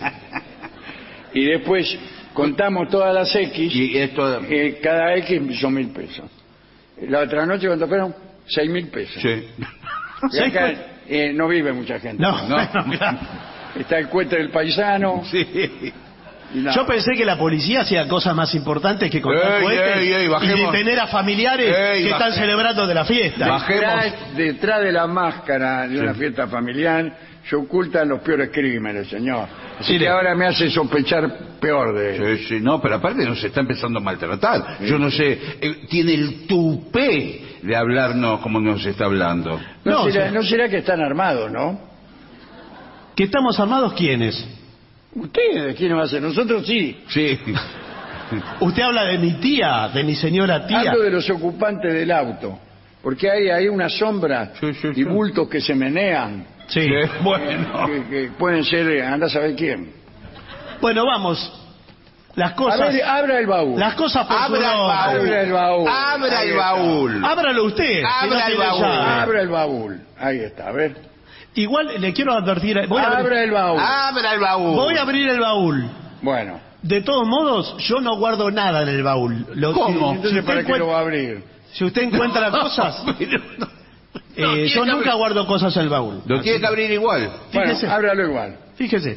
Y después contamos todas las X. Y esto... Cada X son 1.000 pesos. La otra noche cuando fueron 6.000 pesos. Sí. Y acá no vive mucha gente. No, No. bueno, claro. Está el cohete del paisano. Sí. Y nada. Yo pensé que la policía hacía cosas más importantes que contar Ey, cohetes ey, ey, y bajemos. detener a familiares Ey, que están celebrando de la fiesta. Bajemos. Detrás de la máscara de una fiesta familiar se ocultan los peores crímenes, señor. Así Sí, que ahora me hace sospechar peor de él. Sí, sí, no, pero aparte nos está empezando a maltratar. Yo no sé, tiene el tupé de hablarnos como nos está hablando. ¿No, No, será, sí. ¿No será que están armados, no? ¿Que estamos armados quiénes? Ustedes, ¿quién va a ser? Nosotros sí. Sí. Usted habla de mi tía, de mi señora tía. Hablo de los ocupantes del auto. Porque hay ahí una sombra Sí, sí, y sí. bultos que se menean. Sí. Bueno. Que pueden ser, anda a saber quién. Bueno, vamos. Las A cosas. ver, abra el baúl. Las cosas por su Abra el nombre. baúl. Abra el baúl. Abra Ahí el está. baúl. Ábralo usted. Abra si no el tiene baúl. llave. Abra el baúl. Ahí está, a ver. Igual le quiero advertir. Voy a Abra el baúl. Abra el baúl. Voy a abrir el baúl. Bueno, De todos modos, yo no guardo nada en el baúl. ¿Cómo? entonces usted ¿para qué lo encuent- va a abrir? Si usted encuentra cosas, tiene yo que nunca abrir- guardo cosas en el baúl. Lo tiene que abrir igual. Fíjese. Bueno, ábralo igual. Fíjese.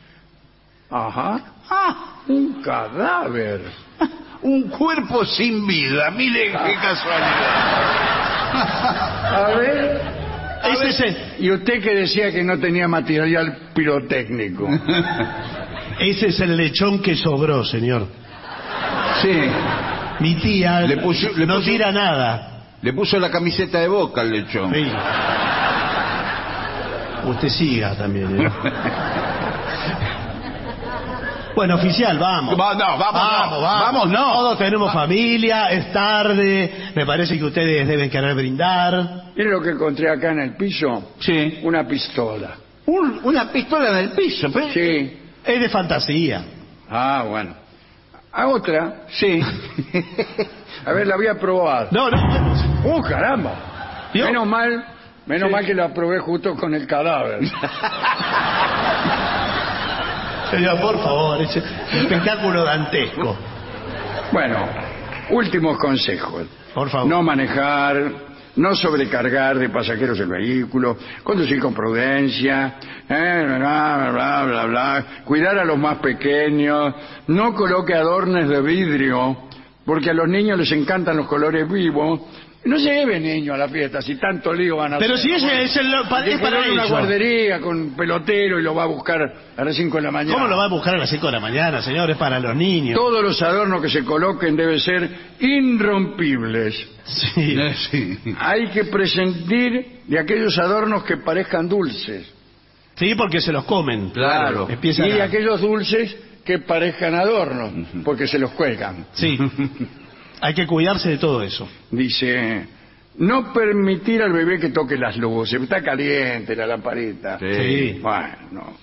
Ajá. Un cadáver. Un cuerpo sin vida. Mire qué casualidad. A ver. Ese es el, Y usted que decía que no tenía material pirotécnico. ese es el lechón que sobró, señor. Sí. Mi tía Le puso- no tira nada. Le puso la camiseta de Boca al lechón. Sí. Usted siga también. ¿eh? Bueno, oficial, vamos. Vamos, no. Todos tenemos familia, es tarde. Me parece que ustedes deben querer brindar. Mire lo que encontré acá en el piso. Sí. Una pistola. Una pistola en el piso. Pero... Sí. Es de fantasía. Ah, bueno. A otra. Sí. A ver, la voy a probar. No. Caramba! ¿Vio? Menos mal que la probé justo con el cadáver. Señor, por favor, es un espectáculo dantesco. Bueno, últimos consejos. Por favor. No manejar, no sobrecargar de pasajeros el vehículo, conducir con prudencia, bla, bla. Cuidar a los más pequeños, no coloque adornos de vidrio, porque a los niños les encantan los colores vivos. No se lleve niños a la fiesta, si tanto lío van a Pero hacer. si ese es el... Hay que Es para ponerle una eso. guardería con pelotero y lo va a buscar a las 5 de la mañana. ¿Cómo lo va a buscar a las 5 de la mañana, señor? Es para los niños. Todos los adornos que se coloquen deben ser irrompibles. Sí. Sí. Hay que prescindir de aquellos adornos que parezcan dulces. Sí, porque se los comen. Claro. Empiezan Y de a... aquellos dulces que parezcan adornos, porque se los cuelgan. Sí. Hay que cuidarse de todo eso. Dice, no permitir al bebé que toque las luces. Está caliente la lamparita. Sí. Bueno.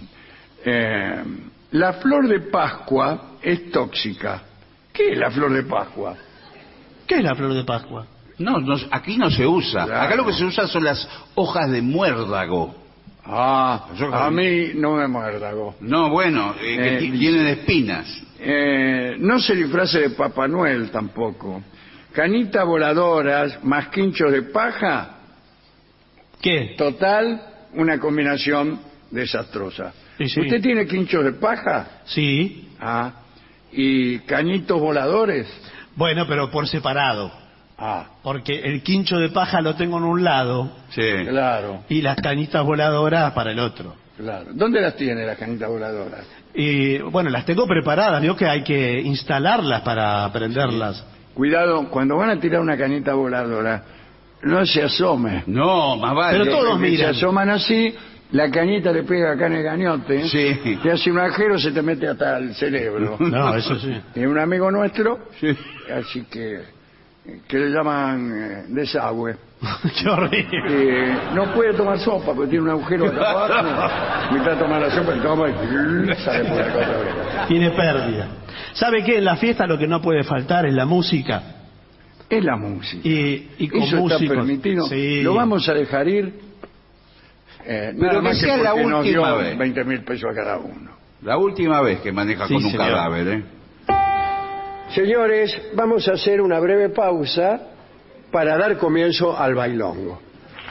La flor de Pascua es tóxica. ¿Qué es la flor de Pascua? ¿Qué es la flor de Pascua? No, aquí no se usa. Claro. Acá lo que se usa son las hojas de muérdago. A mí no me muérdago. No, bueno, que tienen espinas. No se disfrace de Papá Noel tampoco. Canitas voladoras más quinchos de paja. ¿Qué? Total, una combinación desastrosa. Sí. ¿Usted tiene quinchos de paja? Sí. ¿Y cañitos voladores? Bueno, pero por separado. Porque el quincho de paja lo tengo en un lado Sí. Claro, y las cañitas voladoras para el otro. claro. ¿Dónde las tiene las canitas voladoras? Y bueno, las tengo preparadas. Digo que hay que instalarlas para prenderlas. Cuidado, cuando van a tirar una canita voladora, no se asome. No, más vale. Pero todos Se miran. asoman así la cañita le pega acá en el gañote, Sí. te hace un agujero, se te mete hasta el cerebro. No, eso sí. Es un amigo nuestro, así que le llaman desagüe. Qué horrible. No puede tomar sopa porque tiene un agujero acá abajo. Mientras toma la sopa, toma y sale por la otra. Tiene pérdida. ¿Sabe qué? En la fiesta lo que no puede faltar es la música. Es la música. Y con eso músicos. está permitido. Sí. Lo vamos a dejar ir. Nada más que sea la porque nos dio última vez. 20.000 pesos a cada uno. La última vez que maneja Sí, con un señor. cadáver, ¿eh? Señores, vamos a hacer una breve pausa para dar comienzo al bailongo.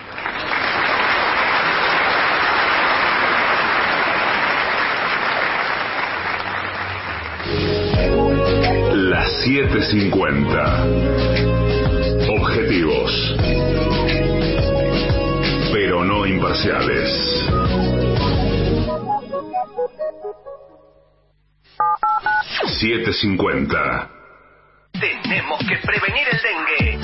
Las 7:50. Objetivos, pero no imparciales. $7.50. Tenemos que prevenir el dengue.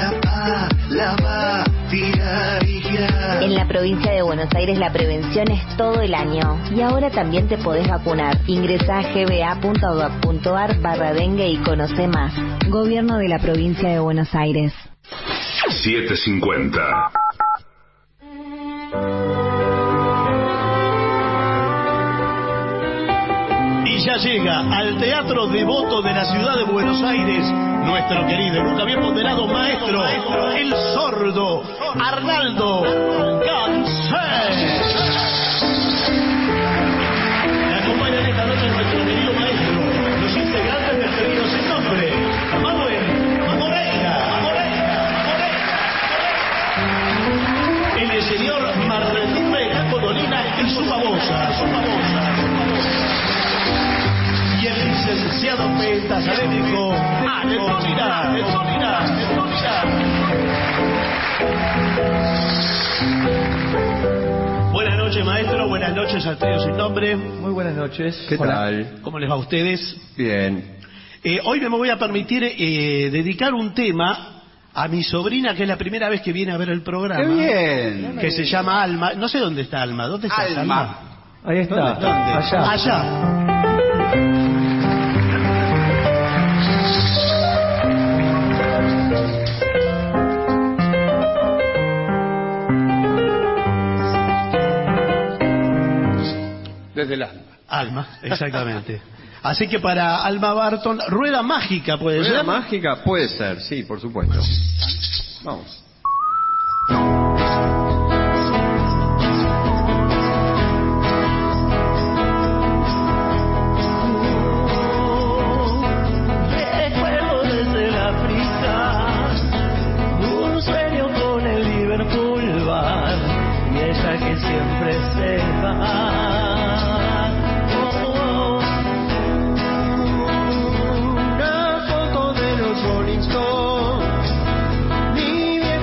En la provincia de Buenos Aires la prevención es todo el año. Y ahora también te podés vacunar. Ingresá a gba.gov.ar/dengue y conoce más. Gobierno de la provincia de Buenos Aires. 7:50. Y ya llega al Teatro Devoto de la ciudad de Buenos Aires nuestro querido y nunca bien ponderado maestro, el sordo Arnaldo Gansé. Le acompañan esta noche nuestro querido maestro, los integrantes del trío sin nombre, Manuel Moreira, el señor Martín Codolina y su babosa. Y el licenciado pentasalémico Antonina. Buenas noches, maestro. Buenas noches al trío sin nombre. Muy buenas noches. ¿Qué Hola. tal? ¿Cómo les va a ustedes? Bien. Hoy me voy a permitir dedicar un tema a mi sobrina, que es la primera vez que viene a ver el programa. ¡Qué bien! Que se llama Alma. No sé dónde está Alma. ¿Dónde está Alma? Ahí está. ¿Dónde? Allá. Desde el alma. Alma, exactamente. Así que para Alma Barton, rueda mágica puede ser. ¿Rueda mágica? Puede ser, sí, por supuesto. Vamos. Recuerdo desde la prisa un sueño con el Liverpool Bar y ella que siempre se va. Una foto de los Rolling Stones, mi vieja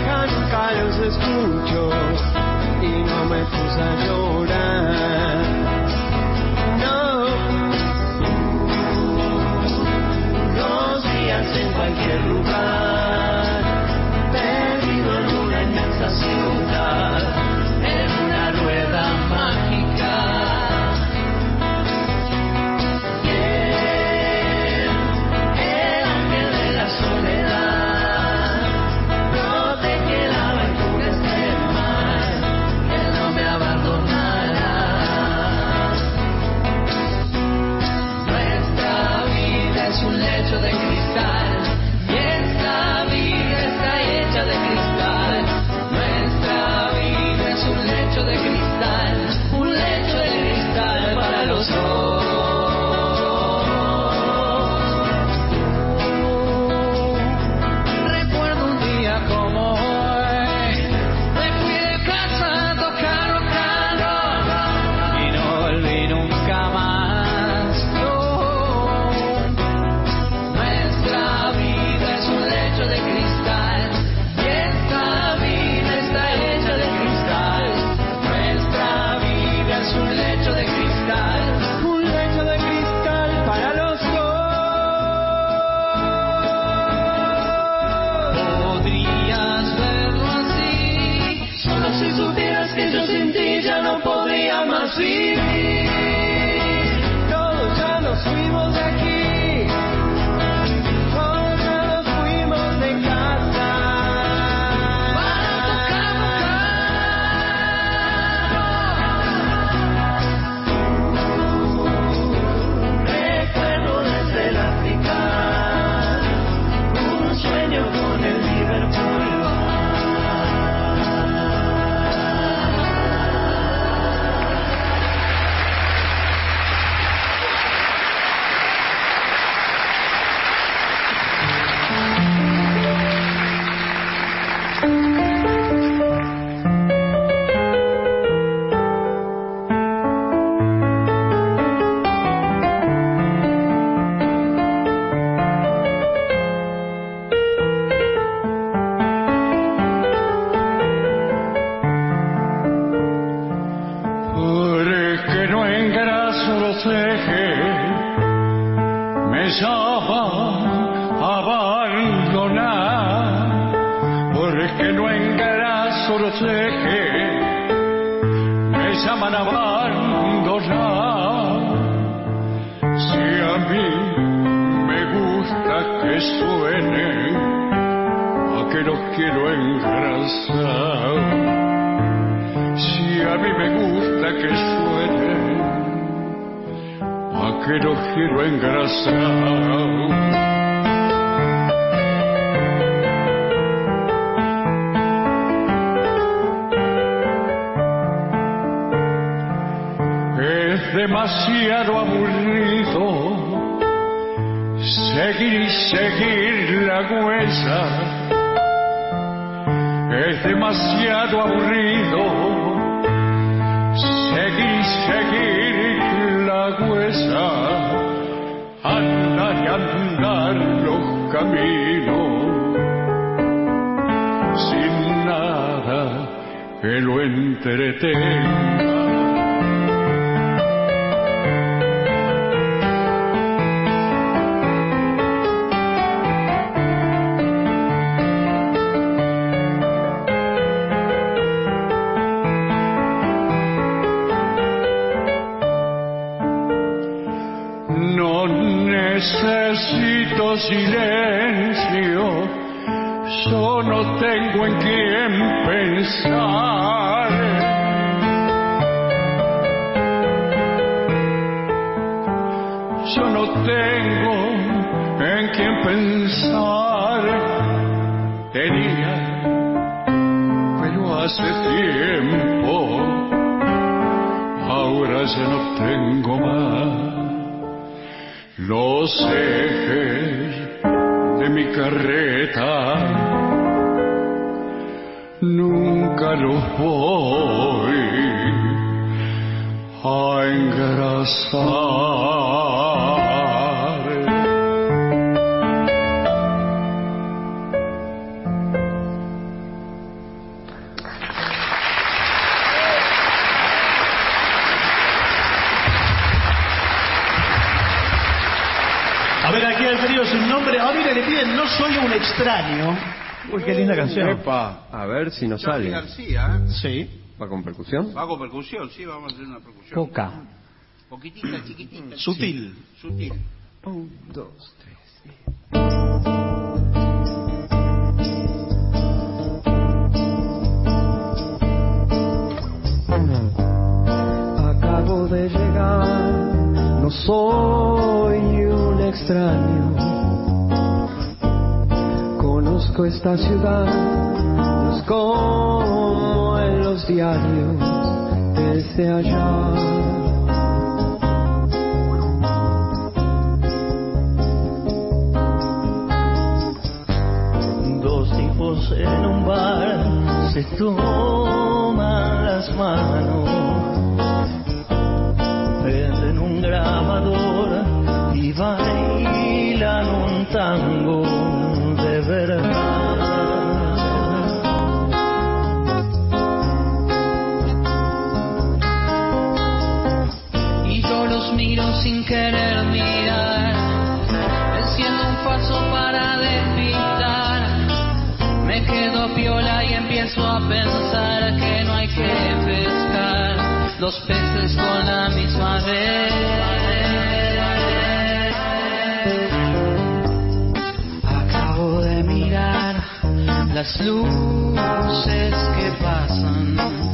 me llaman a abandonar, porque no engraso los ejes, me llaman a abandonar. Si a mí me gusta que suene, a que los quiero engrasar. Si a mí me gusta que suene, a que los quiero engrasar. Es demasiado aburrido seguir y seguir la huella. Es demasiado aburrido seguir y seguir la huella. Andar y andar los caminos sin nada que lo entretenga. Necesito silencio, yo no tengo en quién pensar. Yo no tengo en quién pensar. Tenía, pero hace tiempo, ahora ya no tengo más. Los ejes de mi carreta nunca los voy a engrasar. A ver, aquí al trío sin nombre. Ah, mire, le piden No soy un extraño. Uy, qué linda canción. Epa, a ver si nos sale. García, ¿eh? Sí. ¿Va con percusión? Va con percusión, sí, vamos a hacer una percusión. Poca. Poquitita, chiquitita. Sutil. Sí, sutil. 1, 2, 3. Acabo de llegar, no soy un extraño. Conozco esta ciudad, no es como en los diarios desde allá. Dos tipos en un bar se toman las manos, prenden un grabador y bailan un tango de verdad. Y yo los miro sin querer mirar, haciendo un paso para despistar. Me quedo piola y empiezo a pensar que no hay que pescar los peces con la misma red. Acabo de mirar las luces que pasan.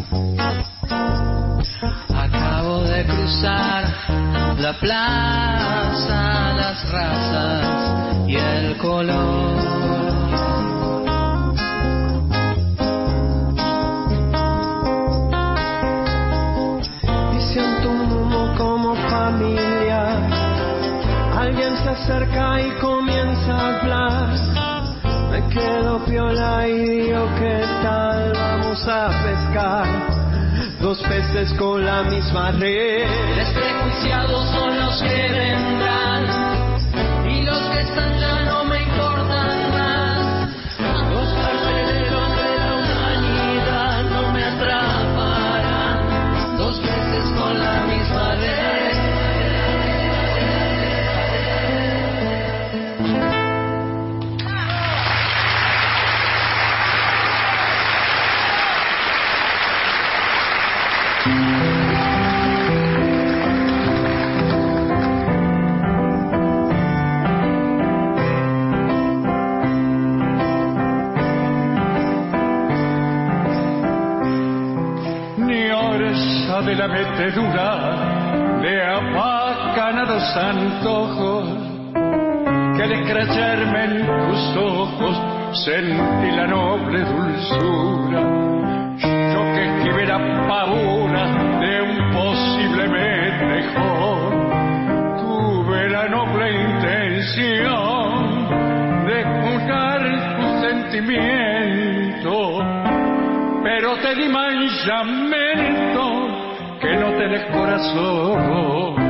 Acabo de cruzar la plaza, las razas y el color. Familia, alguien se acerca y comienza a hablar. Me quedo piola y digo, ¿qué tal? Vamos a pescar dos peces con la misma red. Desprejuiciados son los que vendrán y los que están ya no me importan más. Los carceleros de la humanidad no me atraparán. Dos peces con la misma red. la metedura de apacanados antojos, que al escracharme en tus ojos sentí la noble dulzura. Yo que esquivé la pavura de un posible mejor, tuve la noble intención de juzgar tu sentimiento, pero te di manchamiento que no tenés corazón.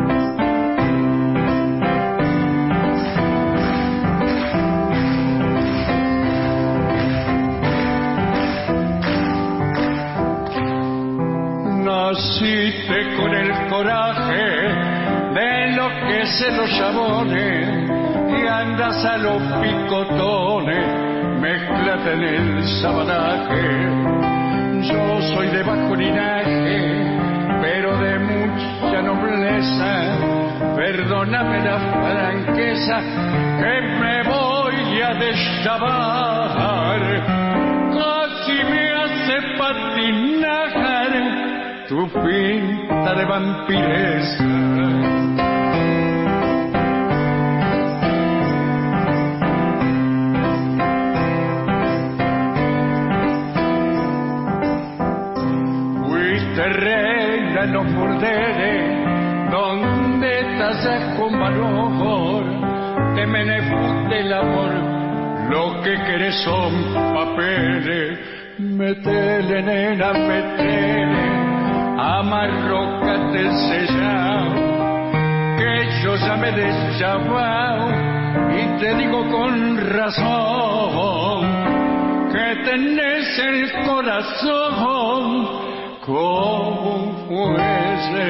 Naciste con el coraje de lo que se los chabones y andas a los picotones, mezclate en el sabanaje. Yo soy de bajo linaje, pero de mucha nobleza, perdóname la franqueza que me voy a deschavar. Casi me hace patinar tu pinta de vampiresa. Fuiste reina en los burdeles donde tasas con valor, te menefute el amor, lo que querés son papeles. Metele, nena, metele, amarrócate el sellao, que yo ya me he deschavao y te digo con razón que tenés el corazón como un fuese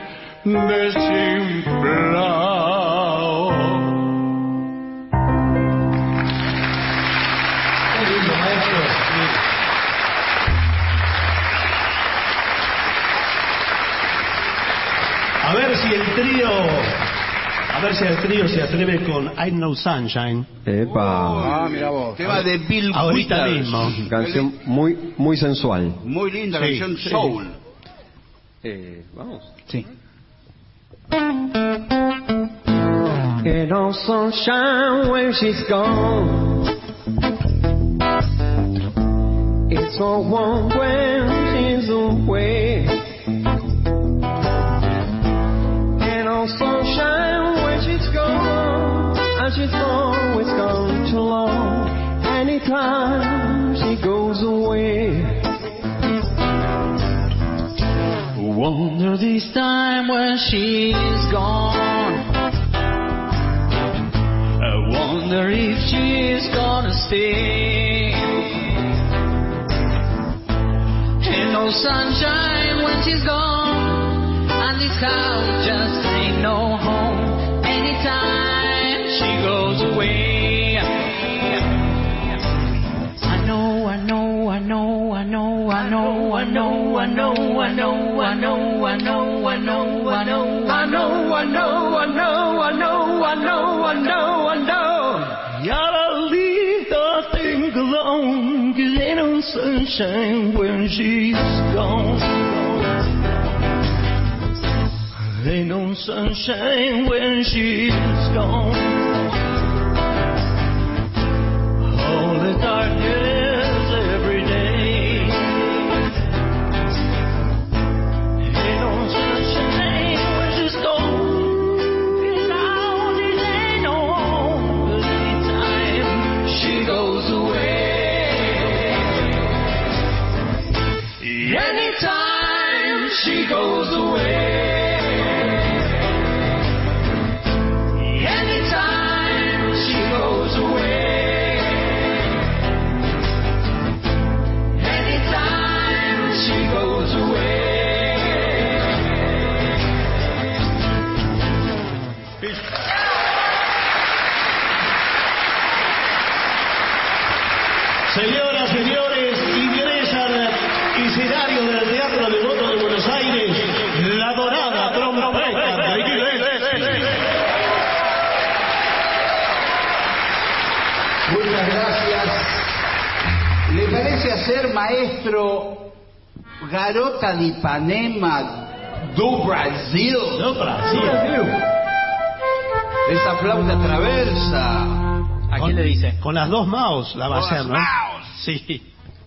desinflao. Qué lindo, maestro. A ver si el trío se atreve con I Know Sunshine. Epa. Mira vos. Tema de Bill Ahorita Withers. mismo. Canción muy sensual. Muy linda Sí, canción sí. soul. Vamos. Sí. Ain't no sunshine when she's gone. It's so warm when she's away. Ain't no sunshine when she's gone, and she's always gone too long. Anytime she goes away. Wonder this time when she's gone. I wonder if she's gonna stay. Ain't no sunshine when she's gone, and this house just ain't no home. Anytime she goes away. I know, I know, I know, I know, I know, I know, I know, I know, I know, I know, I know, I know, I know, I know, I know, I know, I know, I know, I know. Gotta leave the thing alone, 'cause ain't no sunshine when she's gone. Ain't no sunshine when she's gone. All the darkness every day. Ain't no sunshine when she's gone. Now this ain't no home, 'cause anytime she goes away. anytime she goes away. Anytime she goes away. Anytime she goes away. Señoras, señores, ingresa al escenario del Teatro Devoto de Buenos Aires la dorada trompeta de Aquiles. Muchas gracias. ¿Le parece hacer, maestro, Garota de Ipanema do Brasil. No, Brasil. Esa flauta traversa. ¿A quién le dice? Con las dos mouse la va a hacer, ¿no? Sí.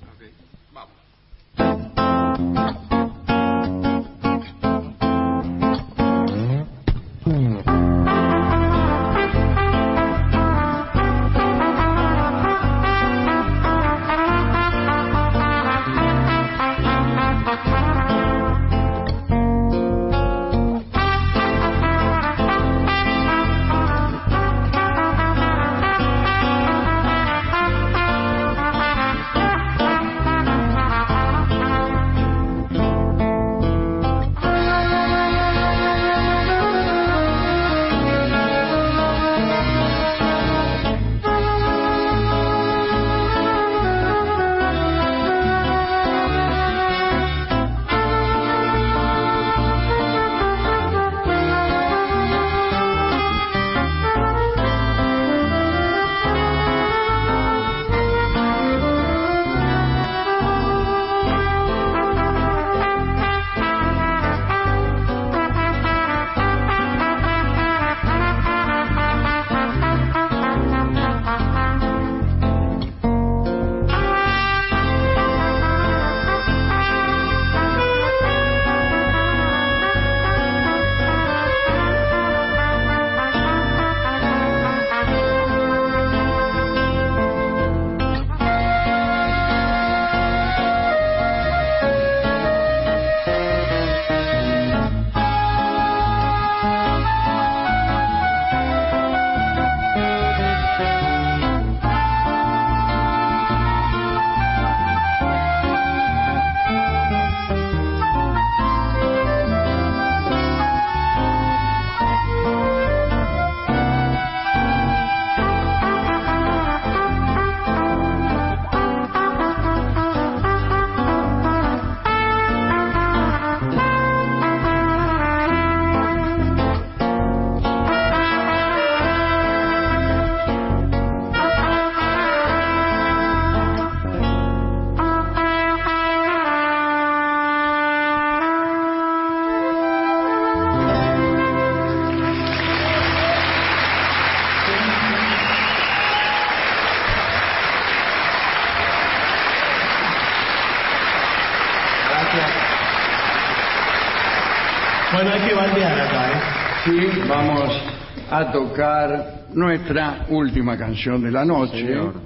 Bueno, hay que bandear acá, ¿eh? Sí, vamos a tocar nuestra última canción de la noche. Señor.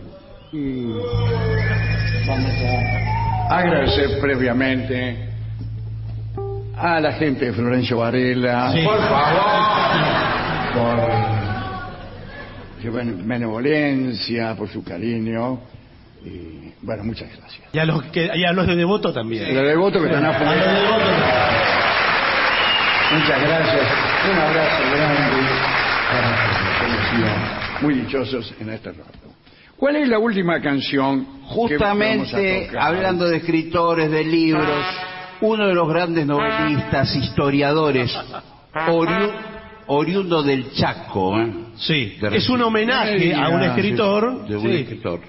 Y vamos a agradecer previamente a la gente de Florencio Varela, Sí. por favor, por su benevolencia, por su cariño. Y bueno, muchas gracias. Y a los de Devoto también. Los de Devoto que están A los de afuera. Devoto también. Muchas gracias. Un abrazo grande para todos. Muy dichosos en este rato. ¿Cuál es la última canción? Justamente hablando de escritores, de libros, uno de los grandes novelistas, historiadores, oriundo del Chaco. Sí, es un homenaje a un escritor. De un Sí. escritor.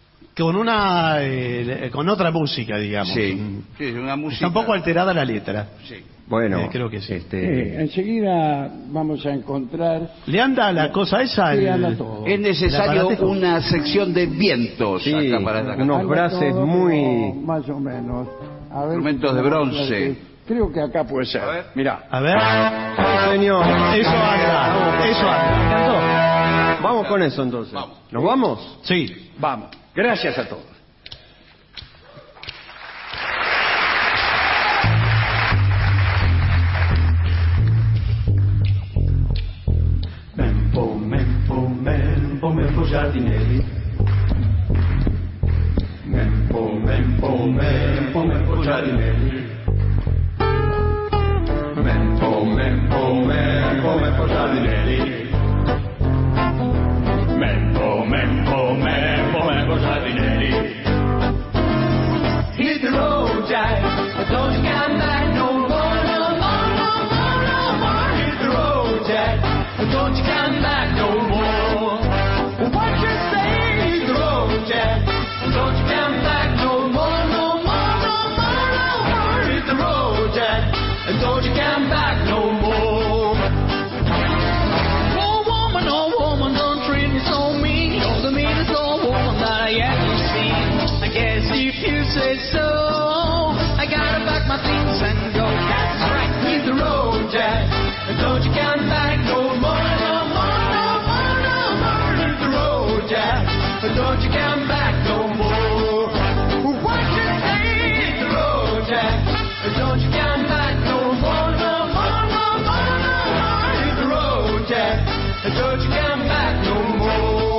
Con otra música, digamos. Sí, una música. Está un poco alterada la letra. Sí. Bueno, creo que sí. Enseguida vamos a encontrar. ¿Le anda la cosa esa? Sí, anda todo. Es necesario aparatejo. una sección de vientos sí, acá para esta unos Anda braces todo, muy... pero más o menos. A ver, Instrumentos de bronce. Creo que acá puede ser. Mirá. A ver. Sí, señor. Eso anda. Eso anda. ¿Cantó? Vamos con eso entonces. ¿Nos vamos? Sí. Vamos. Gracias a todos. Mempo, mempo, mempo, mempo giardinelli. Mempo, mempo, mempo, mempo giardinelli. Mempo, mempo, mempo, mempo giardinelli. Mempo, mempo, mempo, mempo giardinelli. Hit the road, Jack, don't you come back no more, no more, no more, no more. Hit the road, Jack, don't you come back no more. What you say, hit the road, Jack, don't you come back no more, no more, no more, no more. Don't you come back no more.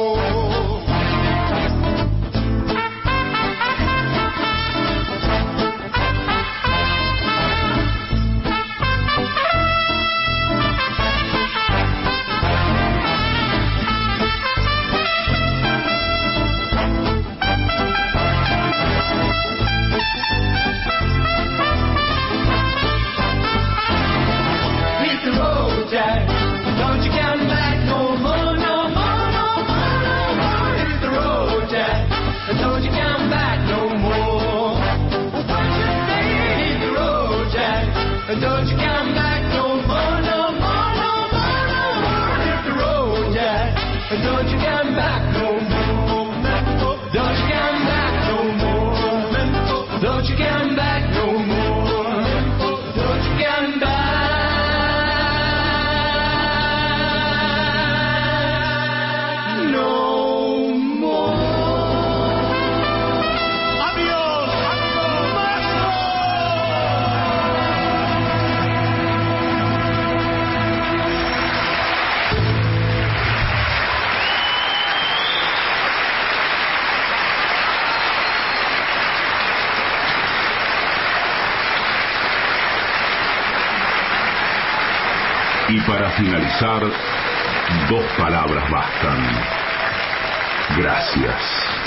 Hit the road, Jack. Don't you come back no more, no more, no more, no more. Hit the road, Jack. Don't you come back no more. What you say? Hit the road, Jack. Don't you come back no more, no more, no more, no more. Hit the road, Jack. Don't you come back no more. Don't you come back no more. Don't you come back no more. Don't you come back. Y para finalizar, 2 palabras bastan. Gracias.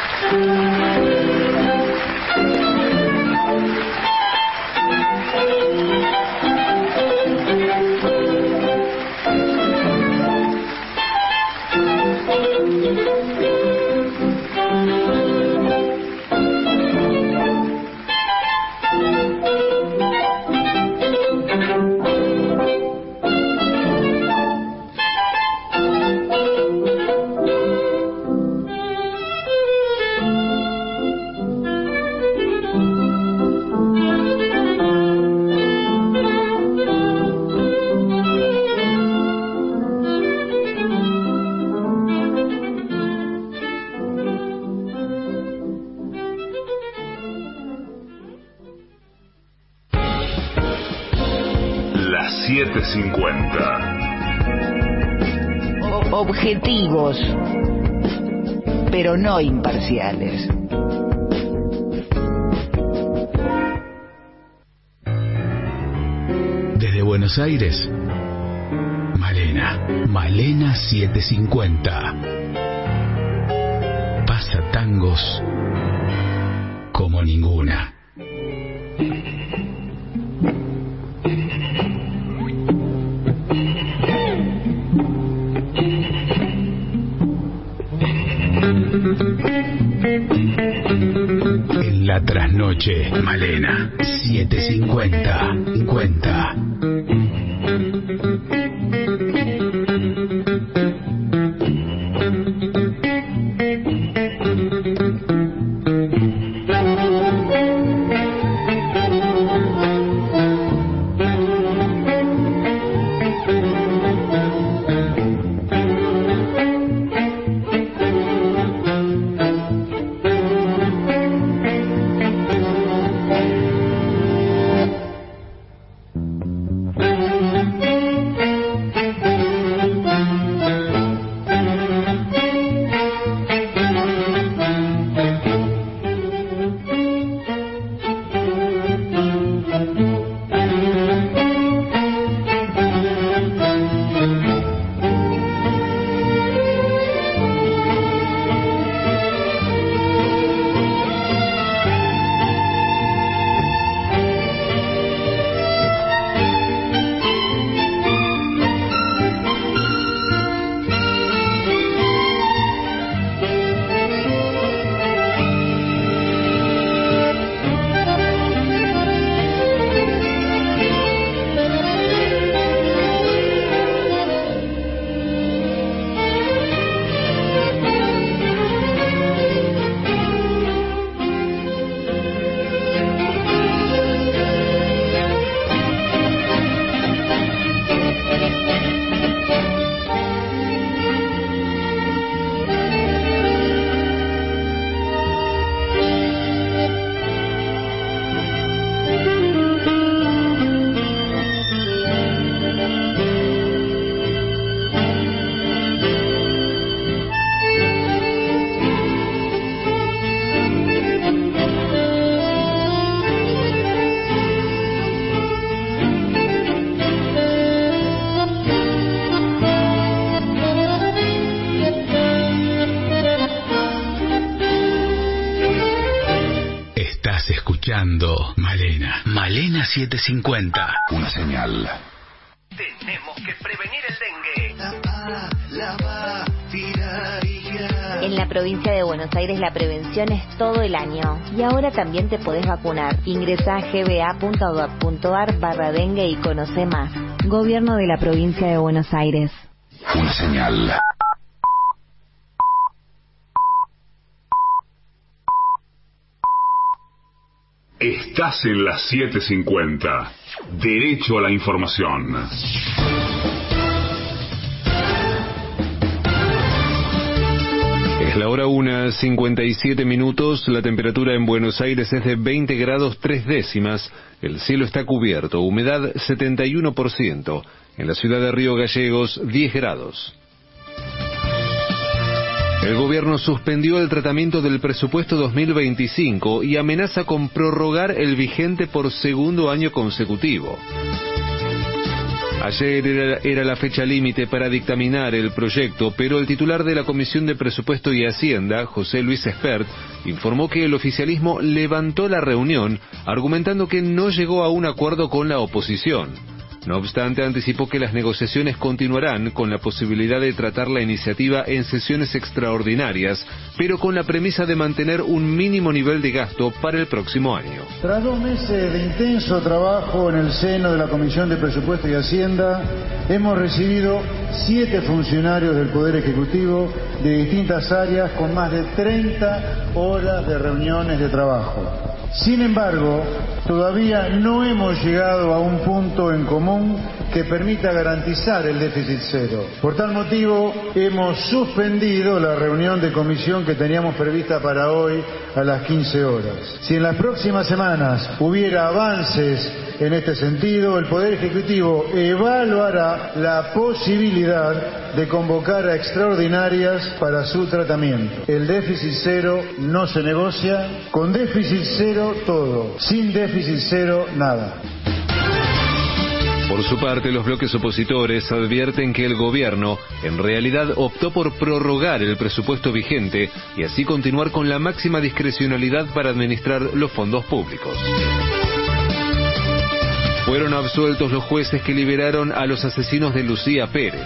Las 7:50. Objetivos, pero no imparciales. Desde Buenos Aires, Malena 750. Pasa tangos como ninguna. En la trasnoche, Malena 750. escuchando Malena. Malena 750. Una señal. Tenemos que prevenir el dengue. En la provincia de Buenos Aires la prevención es todo el año. Y ahora también te podés vacunar. Ingresá a gba.gov.ar/dengue y conoce más. Gobierno de la provincia de Buenos Aires. Una señal. Estás en las 7:50. Derecho a la información. Es la hora 1:57. La temperatura en Buenos Aires es de 20 grados 3 décimas. El cielo está cubierto. Humedad 71%. En la ciudad de Río Gallegos, 10 grados. El gobierno suspendió el tratamiento del presupuesto 2025 y amenaza con prorrogar el vigente por segundo año consecutivo. Ayer era la fecha límite para dictaminar el proyecto, pero el titular de la Comisión de Presupuesto y Hacienda, José Luis Espert, informó que el oficialismo levantó la reunión, argumentando que no llegó a un acuerdo con la oposición. No obstante, anticipó que las negociaciones continuarán con la posibilidad de tratar la iniciativa en sesiones extraordinarias, pero con la premisa de mantener un mínimo nivel de gasto para el próximo año. Tras 2 meses de intenso trabajo en el seno de la Comisión de Presupuesto y Hacienda, hemos recibido 7 funcionarios del Poder Ejecutivo de distintas áreas con más de 30 horas de reuniones de trabajo. Sin embargo, todavía no hemos llegado a un punto en común que permita garantizar el déficit cero. Por tal motivo, hemos suspendido la reunión de comisión que teníamos prevista para hoy a las 15 horas. Si en las próximas semanas hubiera avances en este sentido, el Poder Ejecutivo evaluará la posibilidad de convocar a extraordinarias para su tratamiento. El déficit cero no se negocia, con déficit cero todo, sin déficit cero nada. Por su parte, los bloques opositores advierten que el gobierno en realidad optó por prorrogar el presupuesto vigente y así continuar con la máxima discrecionalidad para administrar los fondos públicos. Fueron absueltos los jueces que liberaron a los asesinos de Lucía Pérez.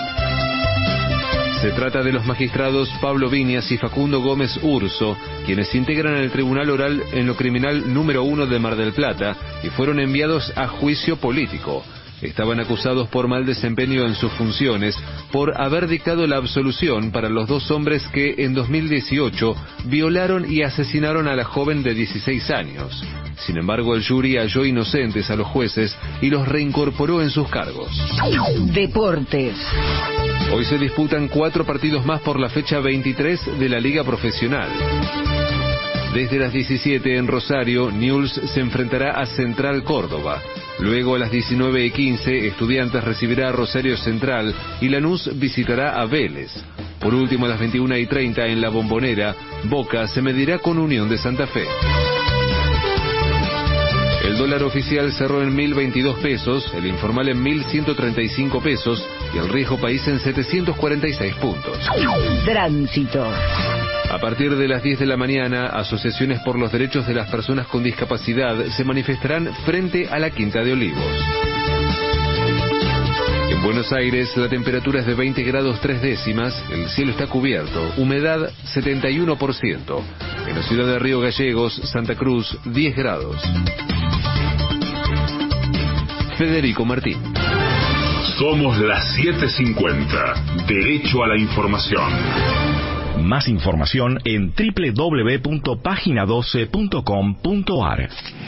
Se trata de los magistrados Pablo Viñas y Facundo Gómez Urso, quienes integran el Tribunal Oral en lo Criminal número 1 de Mar del Plata y fueron enviados a juicio político. Estaban acusados por mal desempeño en sus funciones por haber dictado la absolución para los 2 hombres que en 2018 violaron y asesinaron a la joven de 16 años. Sin embargo, el jury halló inocentes a los jueces y los reincorporó en sus cargos. Deportes. Hoy se disputan 4 partidos más por la fecha 23 de la Liga Profesional. Desde las 17 en Rosario, Newell's se enfrentará a Central Córdoba. Luego a las 19:15, Estudiantes recibirá a Rosario Central y Lanús visitará a Vélez. Por último, a las 21:30 en La Bombonera, Boca se medirá con Unión de Santa Fe. El dólar oficial cerró en 1.022 pesos, el informal en 1.135 pesos y el riesgo país en 746 puntos. Tránsito. A partir de las 10 de la mañana, asociaciones por los derechos de las personas con discapacidad se manifestarán frente a la Quinta de Olivos. En Buenos Aires, la temperatura es de 20 grados 3 décimas, el cielo está cubierto, humedad 71%. En la ciudad de Río Gallegos, Santa Cruz, 10 grados. Federico Martín. Somos las 7:50. Derecho a la información. Más información en www.pagina12.com.ar.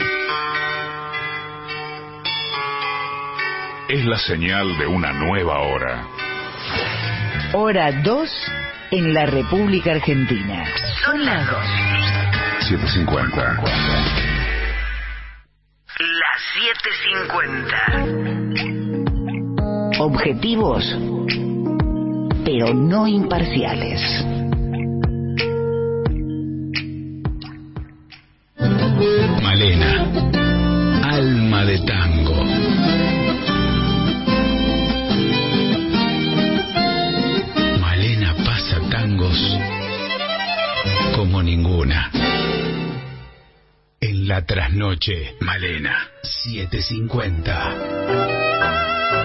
Es la señal de una nueva hora. Hora 2 en la República Argentina. Son las 2. 7:50. Las 7:50. Objetivos, pero no imparciales. Malena, alma de tango. Malena pasa tangos como ninguna. En la La trasnoche, Malena, 7:50.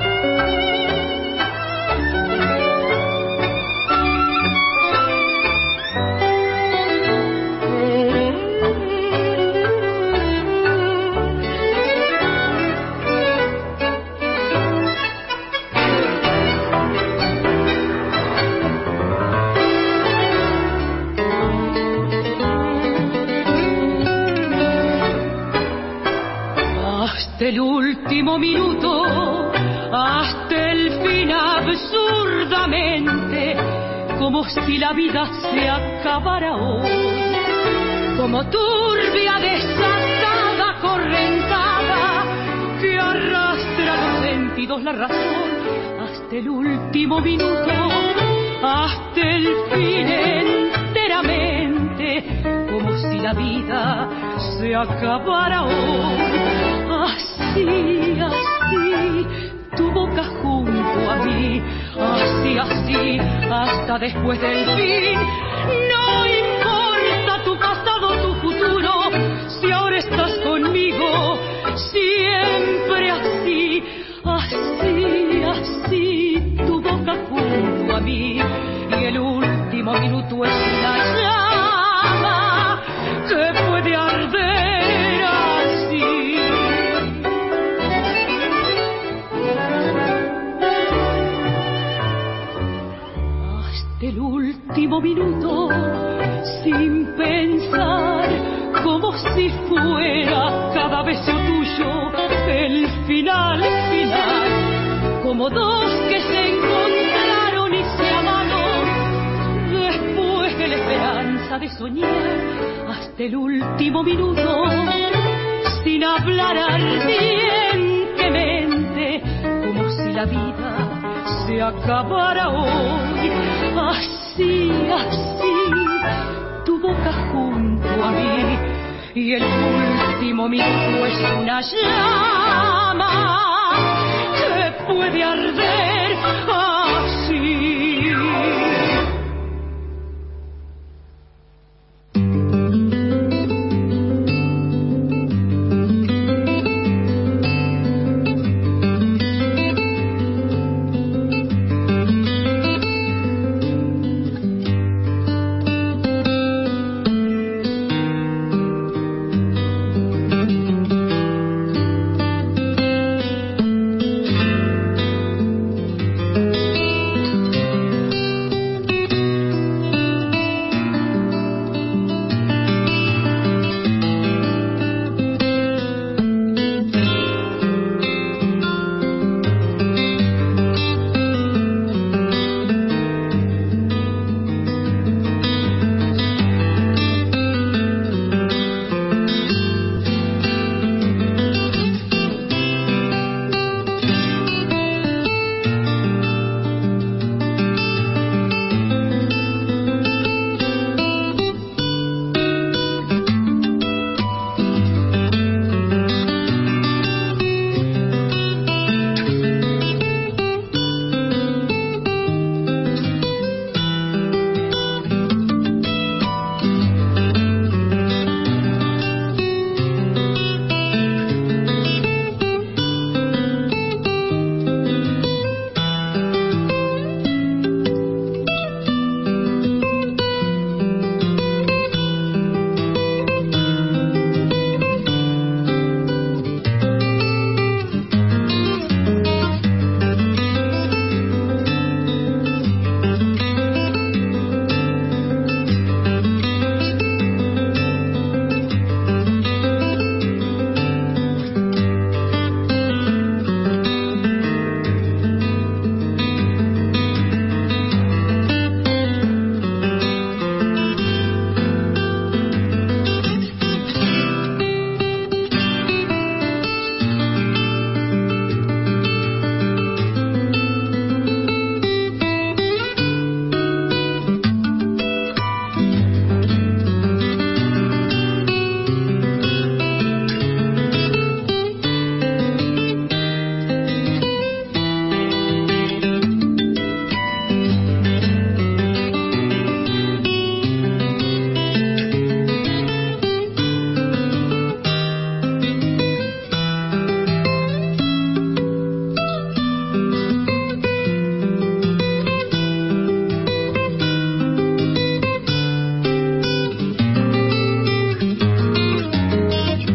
El último minuto, hasta el fin absurdamente, como si la vida se acabara hoy, como turbia desatada correntada que arrastra los sentidos, la razón, hasta el último minuto, hasta el fin enteramente, como si la vida se acabara hoy. Así, así, tu boca junto a mí, así, así, hasta después del fin. No importa tu pasado, tu futuro, si ahora estás conmigo, siempre así, así, así, tu boca junto a mí. Y el último minuto es una llama que puede arder. El último minuto, sin pensar, como si fuera cada beso tuyo el final, final, como dos que se encontraron y se amaron después de la esperanza de soñar, hasta el último minuto, sin hablar ardientemente, como si la vida se acabara hoy. Así, así, tu boca junto a mí, y el último minuto es una llama que puede arder.